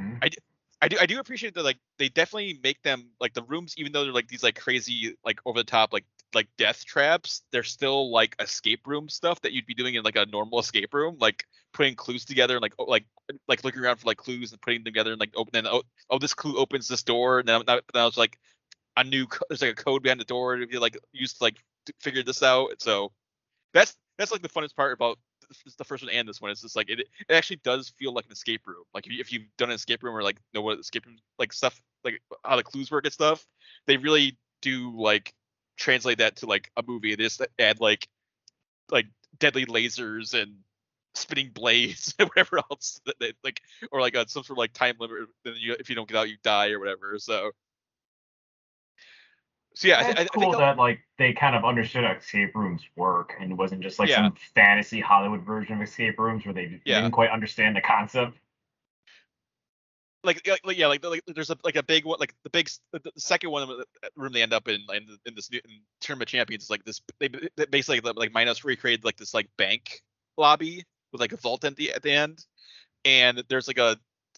I do appreciate that like they definitely make them like the rooms, even though they're like these like crazy like over the top like death traps, they're still like escape room stuff that you'd be doing in like a normal escape room, like putting clues together and like looking around for like clues and putting them together and like open. And this clue opens this door, and then it's like there's like a code behind the door if you like use to like figure this out. So that's like the funnest part about the first one and this one. It's just like it actually does feel like an escape room. Like if you've done an escape room or like know what escape room like stuff, like how the clues work and stuff, they really do like translate that to like a movie. They just add like deadly lasers and spinning blades and whatever else that they like, or like some sort of like time limit. Then if you don't get out, you die or whatever. So yeah, it's cool that like they kind of understood how escape rooms work, and it wasn't just like Yeah. some fantasy Hollywood version of escape rooms where they didn't quite understand the concept. There's a big one, like the second one room they end up in this new in Tournament of Champions is like this. They basically like Minos recreated like this like bank lobby with like a vault at the end, and there's like a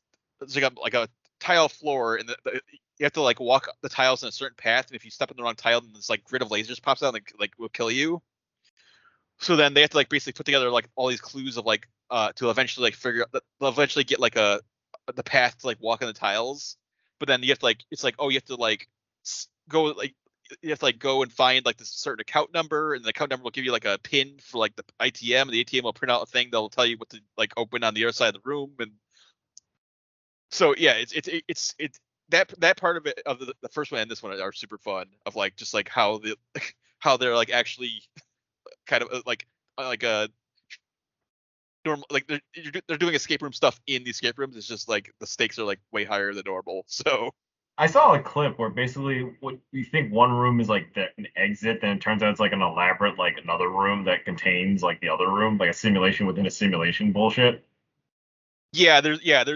tile floor, and you have to like walk the tiles in a certain path, and if you step in the wrong tile, then this like grid of lasers pops out and like will kill you. So then they have to like basically put together like all these clues of like to eventually like figure out they'll eventually get like the path to like walk on the tiles. But then you have to like it's like, oh, you have to like go like you have to like go and find like this certain account number, and the account number will give you like a pin for like the ATM, and the ATM will print out a thing that'll tell you what to like open on the other side of the room. And so yeah, it's that part of it of the first one and this one are super fun, of like just like how they're like actually kind of like a normal, like they're doing escape room stuff in the escape rooms. It's just like the stakes are like way higher than normal. So I saw a clip where basically what you think one room is like an exit, then it turns out it's like an elaborate like another room that contains like the other room, like a simulation within a simulation bullshit. There's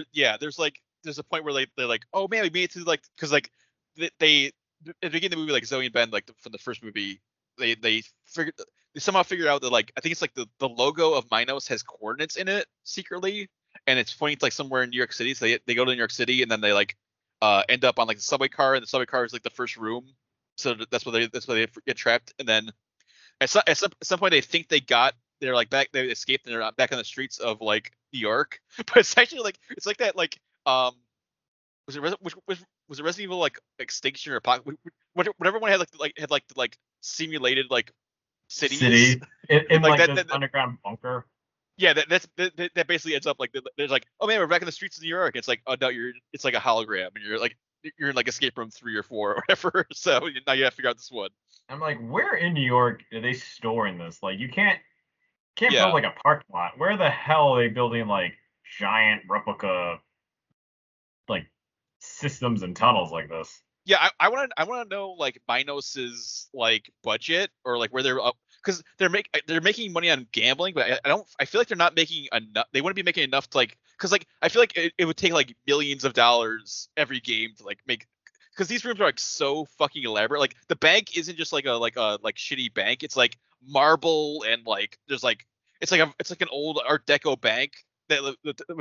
a point where they're like, oh man, we made it to like, because like they at the beginning of the movie, like Zoe and Ben, like from the first movie, they somehow figured out that like I think it's like the logo of Minos has coordinates in it secretly, and it's pointing to like somewhere in New York City. So they go to New York City, and then they like end up on like the subway car, and the subway car is like the first room. So that's where they get trapped, and then at some point they think they're like back, they escaped, and they're back on the streets of like New York. But it's actually like it's like that like was it Resident Evil like Extinction or whatever one had like simulated like cities in like this underground bunker. Yeah, that basically ends up like there's like, oh man, we're back in the streets of New York. It's like, oh no, it's like a hologram, and you're in like escape room 3 or 4 or whatever. So now you have to figure out this one. I'm like, where in New York are they storing this? Like, you can't build like a parking lot. Where the hell are they building like giant replica like systems and tunnels like this? Yeah, I want to know like Minos's like budget, or like where they're up, because they're making money on gambling, but I feel like they're not making enough. They wouldn't be making enough to like, because like I feel like it would take like millions of dollars every game to like make, because these rooms are like so fucking elaborate. Like the bank isn't just like a shitty bank. It's like marble, and like there's like it's like an old Art Deco bank that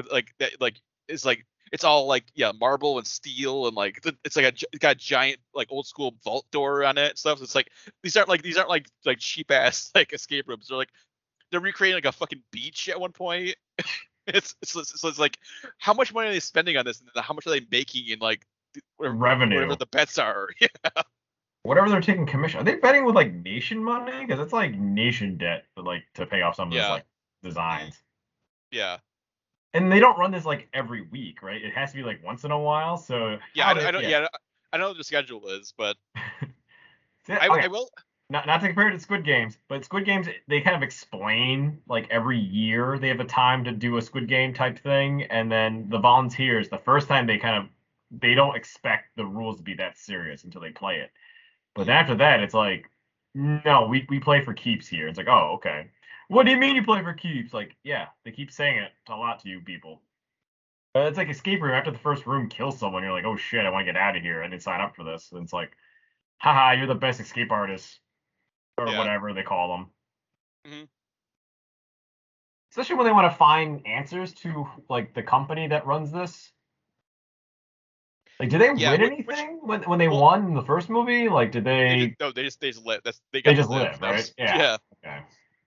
is like, it's all like marble and steel, and like it's like it's got a giant like old school vault door on it and stuff. So it's like these aren't like cheap ass like escape rooms. They're recreating like a fucking beach at one point. it's like, how much money are they spending on this, and how much are they making in like revenue, whatever the bets are? Yeah. Whatever they're taking commission. Are they betting with like nation money? Because it's like nation debt to pay off some of those like designs. Yeah. And they don't run this like every week, right? It has to be like once in a while. So yeah, I know what the schedule is, but I will not to compare it to Squid Games, but Squid Games, they kind of explain like every year they have a time to do a Squid Game type thing, and then the volunteers, the first time they don't expect the rules to be that serious until they play it. But after that, it's like, no, we play for keeps here. It's like, oh, okay. What do you mean you play for keeps? Like, yeah, they keep saying it a lot to you people. It's like escape room. After the first room kills someone, you're like, oh shit, I want to get out of here. I didn't sign up for this. And it's like, haha, you're the best escape artist, or whatever they call them. Mm-hmm. Especially when they want to find answers to like the company that runs this. Like, did they win anything when they won in the first movie? Like, did they? They just live. They They got just to live. live, right? Yeah. Okay.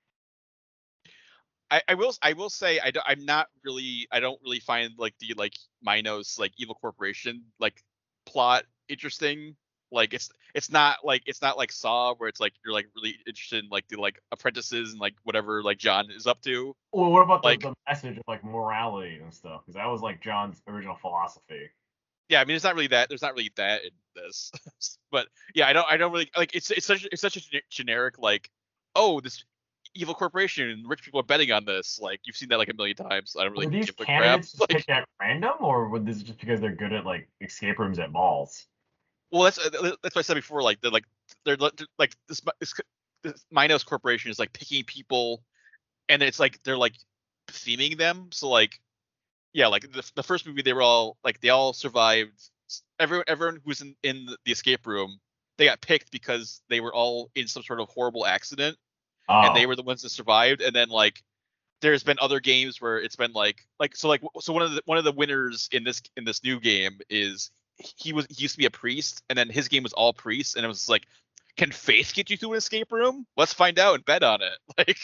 I will say I don't really find like the like Minos like evil corporation like plot interesting. Like it's not like Saw where it's like you're like really interested in like the like apprentices and like whatever like John is up to. Well, what about Like the message of like morality and stuff? Because that was like John's original philosophy. yeah, I mean there's not really that in this. But yeah, I don't really like it's such a generic like oh this evil corporation and rich people are betting on this. Like you've seen that like a million times. I don't really Were these give a crap. candidates just Like picked at random, or was this just because they're good at like escape rooms at malls? well, that's what I said before. Like they're like this Minos Corporation is like picking people, and it's like they're like theming them. So like yeah, like the first movie they were all like they all survived. Everyone who's in the escape room, they got picked because they were all in some sort of horrible accident, and they Oh, were the ones that survived. And then like there's been other games where it's been so one of the winners in this new game is he used to be a priest, and then his game was all priests, and it was like, can faith get you through an escape room? Let's find out and bet on it. Like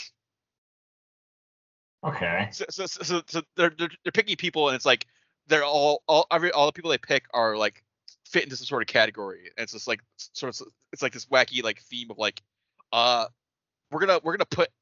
okay. so they're picking people, and it's like they're all the people they pick are like fit into some sort of category, and it's just like sort of it's like this wacky like theme of uh we're gonna put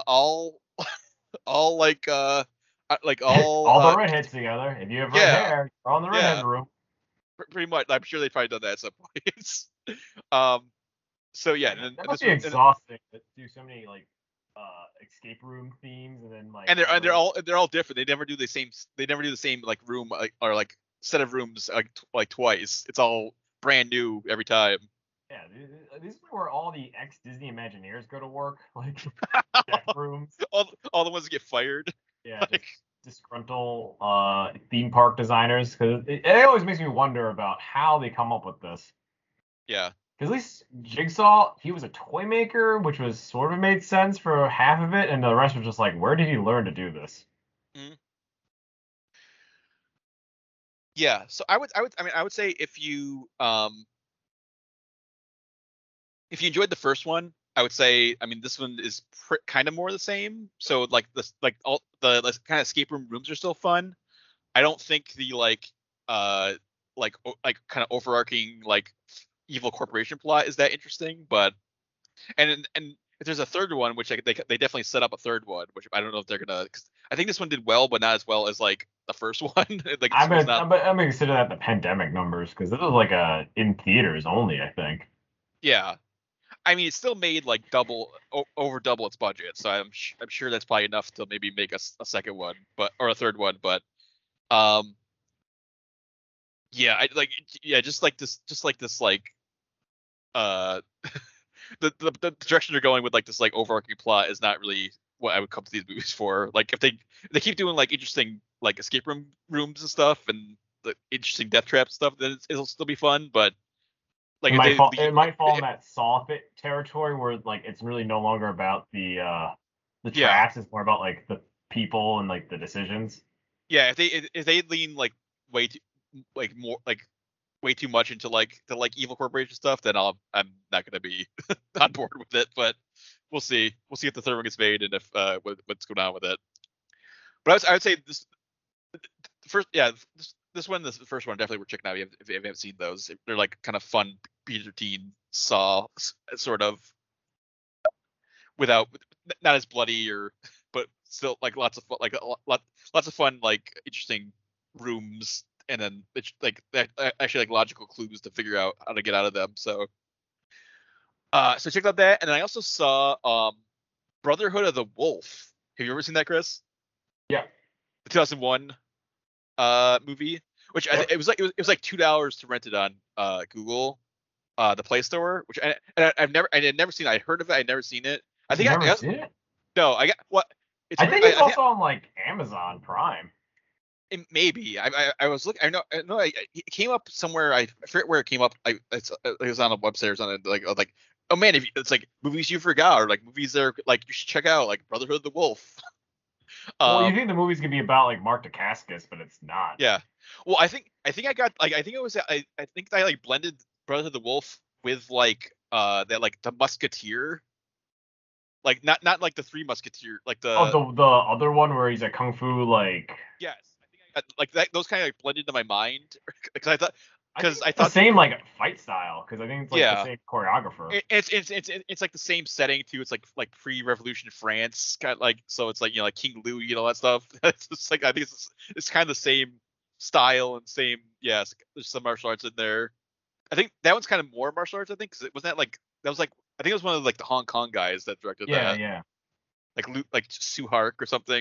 all like all All the redheads together. If you have red yeah hair, you're on the redhead yeah room. pretty much. I'm sure they've probably done that at some points. um so yeah, That and must this be one exhausting to do so many like escape room themes and then like and have those. they're all different. They never do the same like room or like set of rooms like twice. It's all brand new every time. Yeah, this is where all the ex Disney Imagineers go to work, like deck rooms. All the ones that get fired. Yeah, just Like disgruntled theme park designers, because it always makes me wonder about how they come up with this. yeah. Because at least Jigsaw, he was a toy maker, which was sort of made sense for half of it, and the rest was just like, where did he learn to do this? Mm-hmm. Yeah, so I would say if you enjoyed the first one, I would say I mean this one is kind of more the same. So like this like all the kind of escape rooms are still fun. I don't think the like kind of overarching like evil corporation plot is that interesting, but and if there's a third one, which they definitely set up a third one, which I don't know if they're gonna. Cause I think this one did well, but not as well as like the first one. Like I'm was gonna, not. I'm gonna, I'm gonna consider that the pandemic numbers, because this was like in theaters only, I think. Yeah, I mean, it still made like over double its budget, so I'm sure that's probably enough to maybe make a second one, but or a third one, but um yeah, I like yeah, just like this like uh the direction they're going with like this like overarching plot is not really what I would come to these movies for. Like if they keep doing like interesting like escape rooms and stuff and the interesting death trap stuff, then it'll still be fun. But like if they It might fall in that Saw fit territory where like it's really no longer about the yeah traps, it's more about like the people and like the decisions. yeah if they lean like way too like more like way too much into like the like evil corporation stuff, then I'm not gonna be on board with it. But we'll see. We'll see if the third one gets made and if what's going on with it. But I would say this first, yeah, this first one definitely we're checking out if you haven't seen those. They're like kind of fun PG-13 Saw sort of without not as bloody or but still like lots of fun, like lots of fun like interesting rooms and then it's like actually like logical clues to figure out how to get out of them. So so check out that, and I also saw Brotherhood of the Wolf. Have you ever seen that, Chris? Yeah. The 2001 movie, which Yep. it was like $2 to rent it on Google, the Play Store, which I had never seen it. I heard of it. I'd never seen it. I think Never seen it? no, I got what I think it's also on like Amazon Prime. Maybe I was looking. I know. It came up somewhere. I forget where it came up. It was on a website or something. Like oh man, if it's like movies you forgot or like movies that are like you should check out, like Brotherhood of the Wolf. Well, you think the movie's gonna be about like Mark Dacascos, but it's not. Yeah. Well, I think I got like I think it was I think I like blended Brother of the Wolf with like that like the Musketeer. Like not like the Three Musketeer, like the other one where he's a kung fu like. Yes, I think I got like that. Those kind of like blended into my mind because I thought the same like fight style because I think it's like the same choreographer. It's like the same setting too. It's like pre-revolution France, kind of like, so it's like, you know, like King Louis, you know, that stuff. It's just like, I think it's kind of the same style and same, yes. There's some martial arts in there. I think that one's kind of more martial arts. I think because it wasn't that like that was like I think it was one of like the Hong Kong guys that directed that. Yeah. Like Su Hark or something.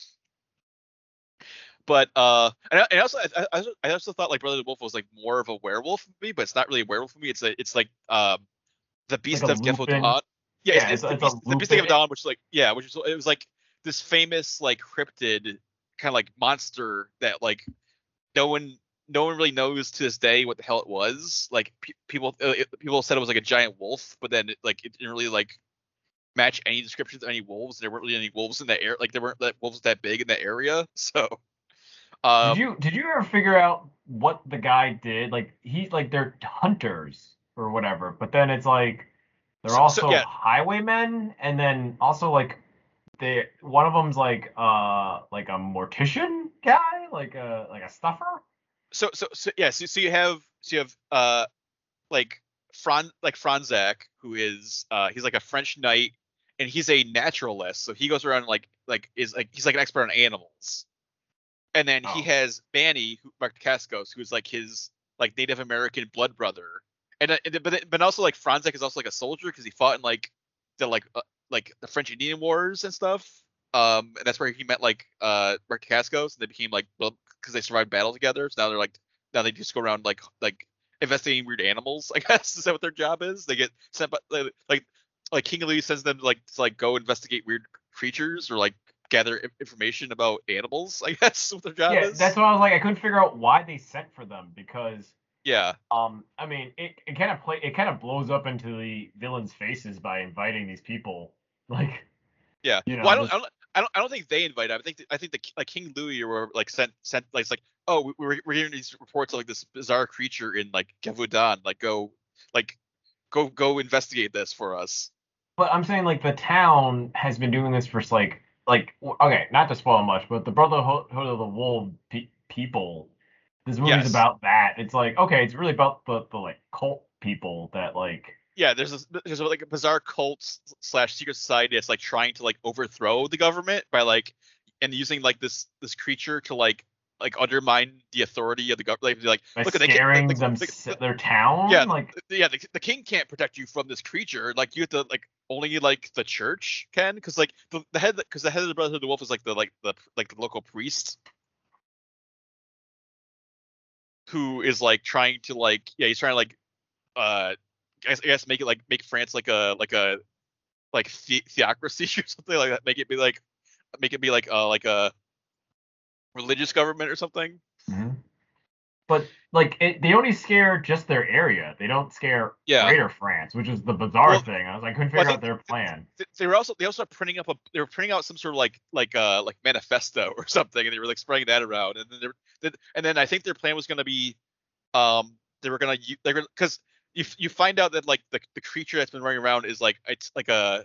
But and I also thought like Brother of the Wolf was like more of a werewolf movie, but it's not really a werewolf movie. It's like the Beast like of Gevaudan. Yeah, it's the Beast of Gevaudan, which it was like this famous like cryptid kind of like monster that like no one really knows to this day what the hell it was. Like people said it was like a giant wolf, but then it didn't really like match any descriptions of any wolves. There weren't really any wolves in that area. Like there weren't wolves that big in that area. So did you ever figure out what the guy did? Like he's like they're hunters or whatever, but then it's like they're also highwaymen, and then also like one of them's like a mortician guy, like a stuffer. So you have like Franzak, who is he's like a French knight, and he's a naturalist, so he goes around he's like an expert on animals. And then he has Manny, Mark Dacascos, who's like his like Native American blood brother. But also like Franzak is also like a soldier because he fought in like the French Indian Wars and stuff. And that's where he met like Mark Dacascos, and they became like, because they survived battle together. So now they just go around like investigating weird animals. I guess is that what their job is? They get sent by like King Louis sends them to go investigate weird creatures or like gather information about animals. I guess what their job is. Yeah, that's what I was like. I couldn't figure out why they sent for them because. Yeah. I mean, it kind of blows up into the villains' faces by inviting these people. Like. Yeah. You know, well, I don't think they invite him. I think the King Louis were like sent like it's like, oh, we're hearing these reports of like this bizarre creature in like Gevaudan. Go investigate this for us. But I'm saying like the town has been doing this for like okay, not to spoil much, but the Brotherhood of the Wolf people. This movie's about that. It's like, okay, it's really about the like cult people that like. Yeah, there's like a bizarre cult / secret society that's like trying to like overthrow the government by like and using like this creature to like undermine the authority of the government. Like look at scaring their town. Yeah, the king can't protect you from this creature. Like you have to like only like the church can, because like the head of the Brotherhood of the Wolf is like the local priest who is like trying to like he's trying to like I guess make France like a theocracy or something like that. Make it be like a religious government or something. Mm-hmm. But like they only scare just their area. They don't scare Greater France, which is the bizarre thing. I couldn't figure out their plan. They also printing out some sort of like manifesto or something, and they were like spreading that around. And then I think their plan was going to be they're going to because you find out that like the creature that's been running around is like it's like a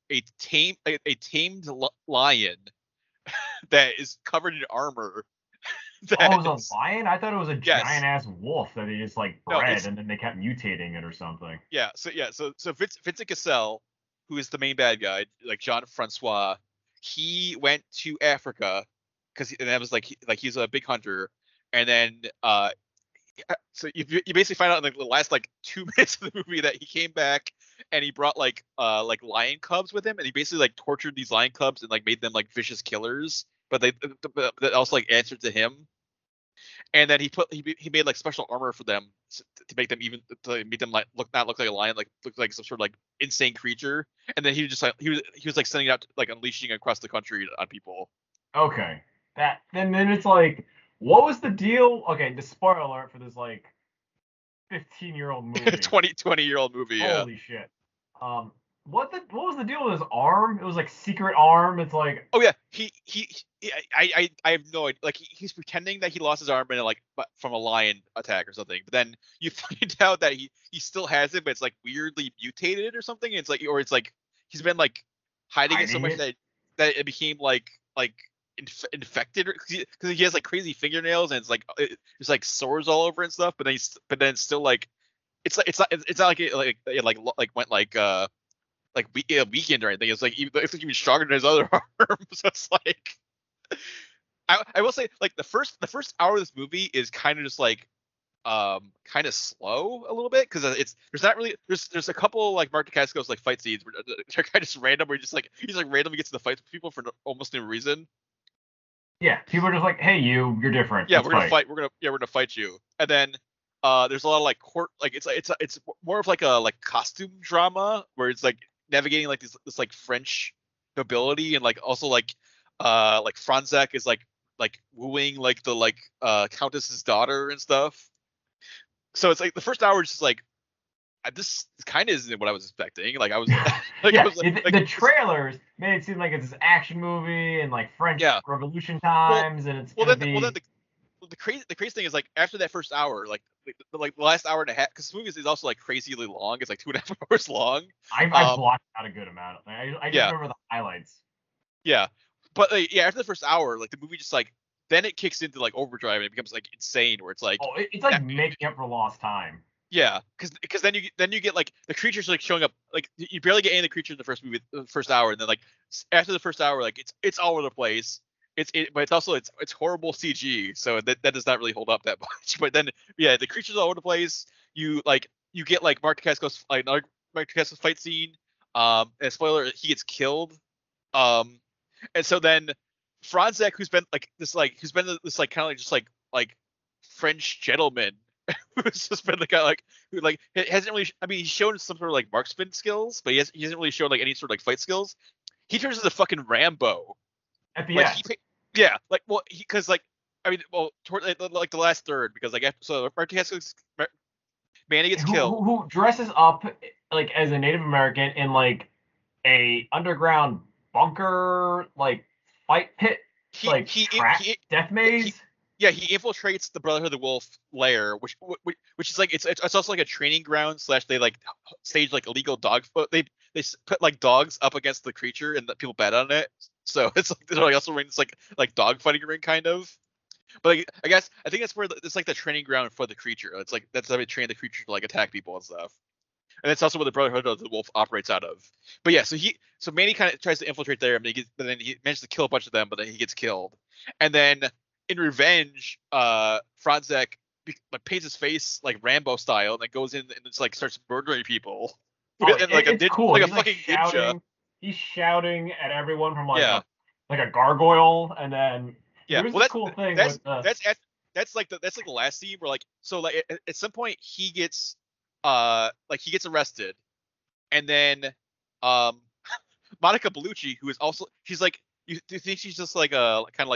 tamed lion that is covered in armor. It was a lion? I thought it was a giant ass wolf that they just like bred and then they kept mutating it or something. Yeah. So Vincent Cassel, who is the main bad guy, like Jean-Francois, he went to Africa and that was like he's a big hunter, and then so you basically find out in the last like 2 minutes of the movie that he came back and he brought like lion cubs with him, and he basically like tortured these lion cubs and like made them like vicious killers, but they also like answered to him. And then he made like special armor for them to make them like not look like a lion, like look like some sort of like insane creature. And then he just like he was like sending it out like unleashing across the country on people. Okay, then it's like, what was the deal? Okay, the spoiler alert for this like 15-year-old movie. 20-year-old movie. Holy shit. what was the deal with his arm? It was like secret arm. It's like, oh yeah, I have no idea. Like he's pretending that he lost his arm in from a lion attack or something. But then you find out that he still has it, but it's like weirdly mutated or something. It's like he's been like hiding it so much that it became like infected because he has like crazy fingernails and it's like there's like sores all over and stuff. But then it's still like it's not like it went weekend or anything. It's like even stronger than his other arm. So it's like I will say like the first hour of this movie is kind of just like kind of slow a little bit because there's not really there's a couple like Mark Dacascos like fight scenes where they're kind of just random where he's like randomly gets to the fights with people for almost no reason. Yeah, people are just like, hey, you're different. Yeah, we're gonna fight. We're gonna fight you. And then there's a lot of like court like it's more of like a like costume drama where it's like navigating like this like French nobility and like also like Franzek is like wooing like the countess's daughter and stuff. So it's like the first hour is just like this kind of isn't what I was expecting. Like I was like, yeah, the trailers made it seem like it's this action movie and like French Revolution times and it's the crazy thing is like after that first hour, like the last hour and a half, because this movie is also like crazily long. It's like 2.5 hours long. I've blocked out a good amount. I just remember the highlights. Yeah, but after the first hour, like the movie just like then it kicks into like overdrive and it becomes like insane where it's like it's like making up for lost time. Yeah, because then you get like the creatures like showing up, like you barely get any of the creatures in the first hour, and then like after the first hour, like it's all over the place. But it's also it's horrible CG, so that does not really hold up that much. But then the creatures all over the place. You get like Mark Dacascos fight scene. And spoiler, he gets killed. And so then Franzek, who's been this kind of like just like French gentleman. Who's just been the guy who hasn't really. I mean, he's shown some sort of like marksman skills, but he hasn't really shown like any sort of like fight skills. He turns into fucking Rambo at the end. Toward like the last third, because like so Martinez Manny gets killed. Who dresses up like as a Native American in like a underground bunker, like fight pit, death maze. He infiltrates the Brotherhood of the Wolf lair, which is like it's also like a training ground / they like stage like illegal dog. They put like dogs up against the creature and people bet on it. So it's like they're also running this like dog fighting ring kind of. But like, I think that's where it's like the training ground for the creature. It's like that's how they train the creature to like attack people and stuff. And that's also where the Brotherhood of the Wolf operates out of. But yeah, so Manny kind of tries to infiltrate there, and then he manages to kill a bunch of them, but then he gets killed. And then in revenge, Franzek paints his face like Rambo style, and then goes in and just like starts murdering people. It's cool. Like he's a fucking ninja. He's shouting at everyone from like a gargoyle, and then there's this cool thing. That's like the last scene where at some point he gets arrested, and then Monica Bellucci, who is also she's like you think she's just like a kind of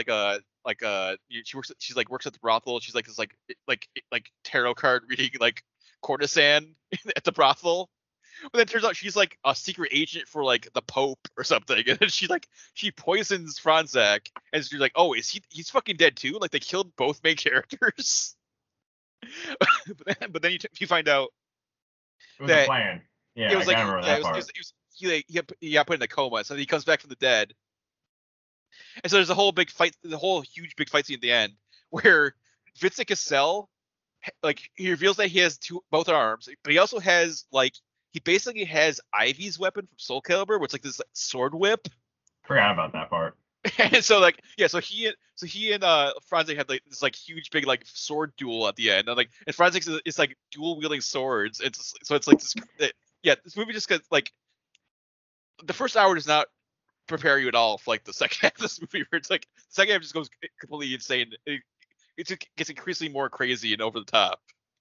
she works at the brothel. She's like this like tarot card reading like courtesan at the brothel. But then it turns out she's like a secret agent for like the Pope or something, and then she poisons Franzek, and she's like, oh, he's fucking dead too? Like they killed both main characters. but then you find out it was a plan. Yeah, it was I remember that part. He got put in a coma, so he comes back from the dead. And so there's the whole huge big fight scene at the end where Vincent Cassel, like he reveals that he has both arms, but he also has he basically has Ivy's weapon from Soul Calibur, which is like this sword whip. Forgot about that part. And so so he and Franzek had like this like huge big like sword duel at the end, and Franzek is like dual wielding swords. It's like this. This movie just gets like the first hour does not prepare you at all for like the second half of this movie, where it's like the second half just goes completely insane. It just gets increasingly more crazy and over the top.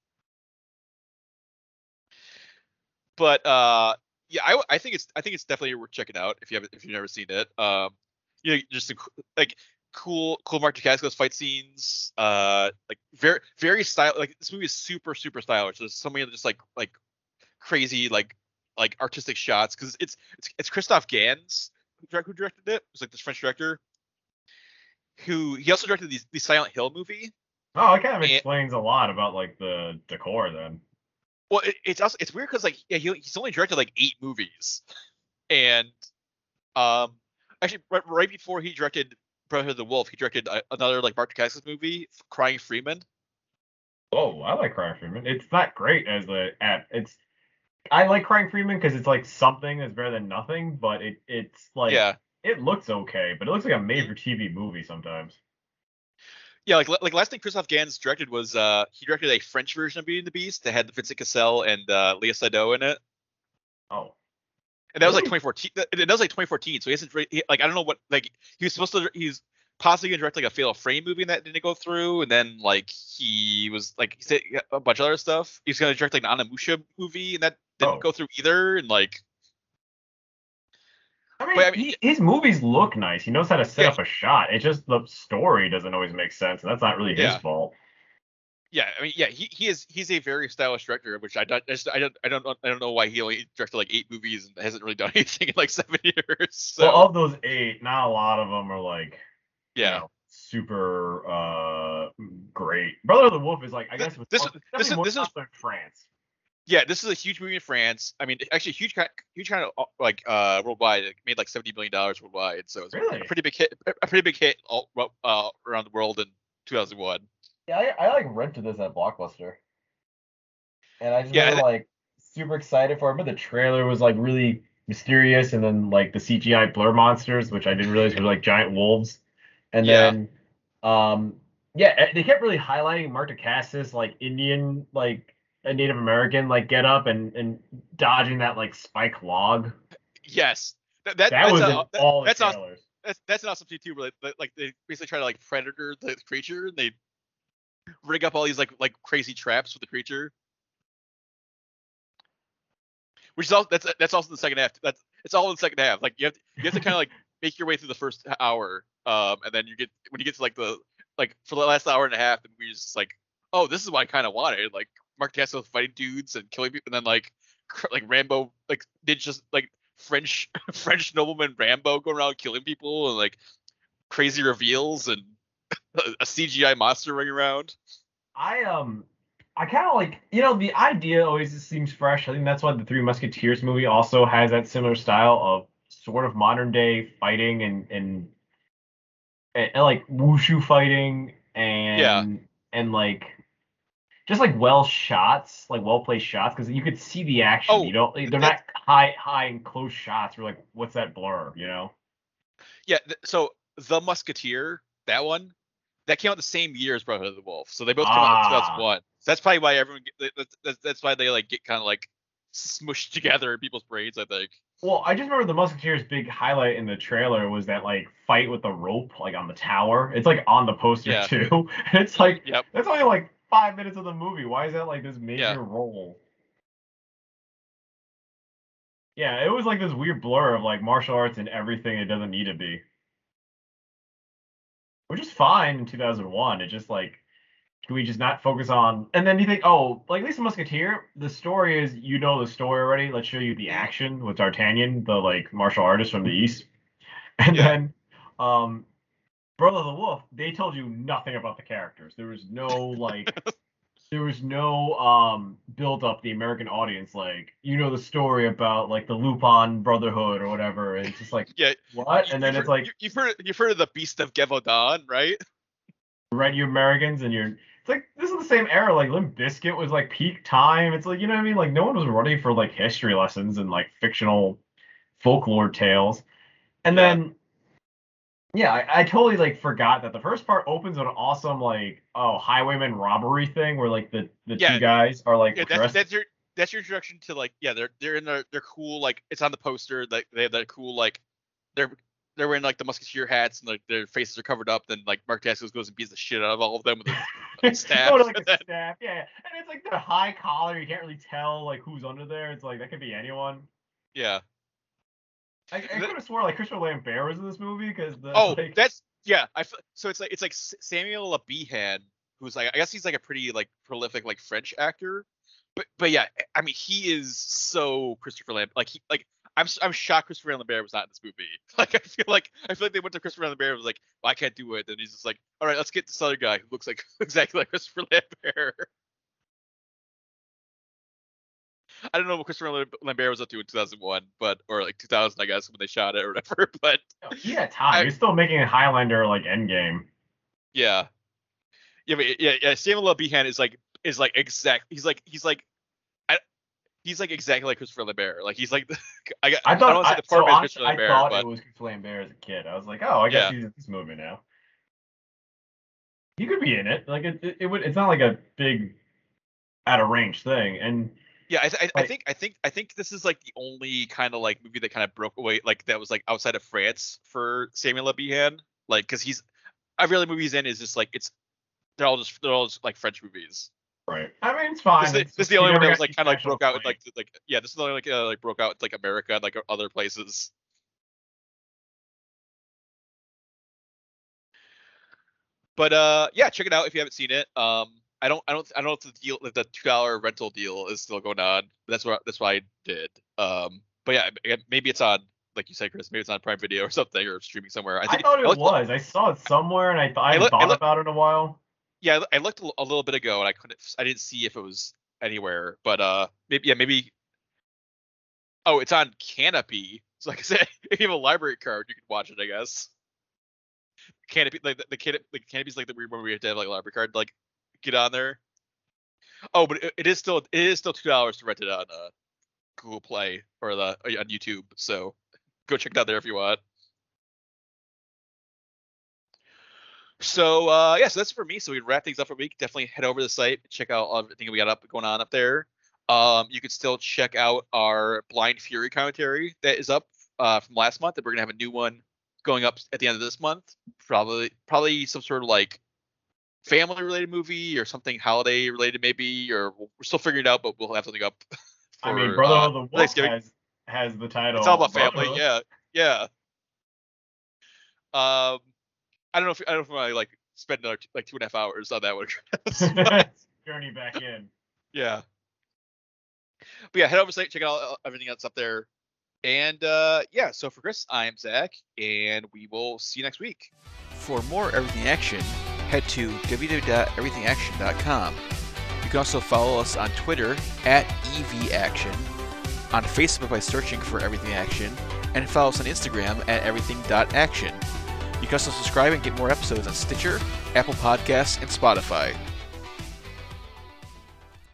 But I think it's definitely worth checking out if you've never seen it. Just like cool Mark Dacascos fight scenes. Like very style. Like this movie is super super stylish. There's so many just like crazy like like artistic shots because it's Christophe Gans who directed it. It's like this French director who he also directed the Silent Hill movie. Oh, it kind of explains a lot about like the decor then. Well, it's weird because like he's only directed like 8 movies, and actually right before he directed Brotherhood of the Wolf, he directed another like Mark Dacascos movie, Crying Freeman. Oh, I like Crying Freeman. It's not great as I like Crying Freeman because it's like something that's better than nothing, but it's like it looks okay, but it looks like a made-for-TV movie sometimes. Yeah, like last thing Christophe Gans directed was he directed a French version of Beauty and the Beast that had Vincent Cassel and Léa Seydoux in it. Oh. And that was like 2014. That was like 2014. So he hasn't like I don't know what like he's possibly gonna direct like a Fatal Frame movie and that didn't go through, and then like he said a bunch of other stuff. He's gonna direct like an Onimusha movie and that didn't go through either. And like, I mean his movies look nice. He knows how to set up a shot. It's just the story doesn't always make sense, and that's not really his fault. Yeah, I mean, he's a very stylish director, which I don't know why he only directed like 8 movies and hasn't really done anything in like 7 years. So. Well, of those 8, not a lot of them are like super great. Brother of the Wolf is like I guess this is France. Yeah, this is a huge movie in France. I mean, actually, huge kind of like worldwide. It made like $70 million worldwide, so it's a pretty big hit around the world in 2001. Yeah, I like rented this at Blockbuster, and I just remember like super excited for it. But the trailer was like really mysterious, and then like the CGI blur monsters, which I didn't realize were like giant wolves, and then they kept really highlighting Mark Dacascos like Indian like a Native American like get up and dodging that like spike log. Yes, that's all the trailers. That's an awesome thing too. Where like they basically try to like predator the creature, and they rig up all these like crazy traps for the creature, which is all that's also in the second half. It's all in the second half. Like you have to kind of like make your way through the first hour, and then when you get to like for the last hour and a half, the movie's just like, oh, this is what I kind of wanted. Like Mark Dacascos fighting dudes and killing people, and then like Rambo like just like French nobleman Rambo going around killing people and like crazy reveals and a CGI monster running around. I kind of like, the idea always seems fresh. I think that's why the Three Musketeers movie also has that similar style of sort of modern day fighting and like wushu fighting and like just like well placed shots because you could see the action. They're not high and close shots. We're like, what's that blur? Yeah. So The Musketeer, that one. That came out the same year as Brotherhood of the Wolf, so they both came out in 2001. So that's probably why that's why they like get kind of like smushed together in people's brains, I think. Well, I just remember the Musketeers' big highlight in the trailer was that like fight with the rope like on the tower. It's like on the poster too. It's like that's only like 5 minutes of the movie. Why is that like this major role? Yeah, it was like this weird blur of like martial arts and everything it doesn't need to be. Which is fine in 2001. It's just like, can we just not focus on? And then you think, like Lisa Musketeer, the story is the story already. Let's show you the action with D'Artagnan, the like martial artist from the East. And then, Brother of the Wolf, they told you nothing about the characters. There was no like, build up the American audience like the story about like the Lupin Brotherhood or whatever. And it's just like what? And then it's like you've heard of the Beast of Gévaudan, right? Right, you Americans, and it's like this is the same era. Like Limp Bizkit was like peak time. It's like what I mean. Like no one was ready for like history lessons and like fictional folklore tales. And then I totally like forgot that the first part opens with an awesome like highwayman robbery thing where like the two guys are like that's your introduction to like they're in their cool like it's on the poster like they have that cool like they're wearing like the musketeer hats and like their faces are covered up. Then like Mark Dacascos goes and beats the shit out of all of them with a staff. Staff, and it's like the high collar. You can't really tell like who's under there. It's like that could be anyone. Yeah. I could have swore like Christopher Lambert was in this movie because so it's like Samuel Le Bihan, who's like I guess he's like a pretty like prolific like French actor, but yeah, I mean, he is so Christopher Lambert. I'm shocked Christopher Lambert was not in this movie. Like I feel like they went to Christopher Lambert and was like, well, I can't do it, and he's just like, all right, let's get this other guy who looks like exactly like Christopher Lambert. I don't know what Christopher Lambert was up to in 2001, or like 2000, I guess, when they shot it or whatever. But he had time. He's still making a Highlander like Endgame. Yeah. Samuel L. Behan is like exact. He's like exactly like Christopher Lambert. Like he's like I thought it was Christopher Lambert as a kid. I was like, oh, I guess he's in this movie now. He could be in it. Like it's not like a big out of range thing. And yeah, I think this is like the only kind of like movie that kind of broke away, like that was like outside of France for Samuel L. Behan. Like because every other movie he's in is just like they're all just like French movies. Right. I mean, it's fine. This is the only one that was like kind of like broke out with like this is the only like broke out with like America and like other places. But yeah, check it out if you haven't seen it. I don't know if the $2 rental deal is still going on. But that's what I did. But yeah, maybe it's on, like you said, Chris. Maybe it's on Prime Video or something, or streaming somewhere. I thought it was. I saw it somewhere, and I thought about it in a while. Yeah, I looked a little bit ago, and I didn't see if it was anywhere. But maybe. Oh, it's on Canopy. So like I said, if you have a library card, you can watch it, I guess. Canopy, like the Canopy's like the weird one where you have to have like a library card, like get on there. Oh, but it is still $2 to rent it on Google Play or on YouTube. So go check it out there if you want. So so that's it for me. So we wrap things up for a week. Definitely head over to the site, check out everything we got going on up there. You can still check out our Blind Fury commentary that is up from last month, and we're gonna have a new one going up at the end of this month. Probably some sort of like family related movie or something holiday related maybe, or we're still figuring it out, but we'll have something up. I mean, Brotherhood of the Wolf has the title. It's all about family. Yeah. I don't know if I want to like spend another like 2.5 hours on that one. Journey back in. Yeah. But yeah, head over to the site, check out everything that's up there. And so for Chris, I am Zach, and we will see you next week. For more Everything Action, head to www.everythingaction.com. You can also follow us on Twitter @EVAction, on Facebook by searching for Everything Action, and follow us on Instagram @everything.action. You can also subscribe and get more episodes on Stitcher, Apple Podcasts, and Spotify.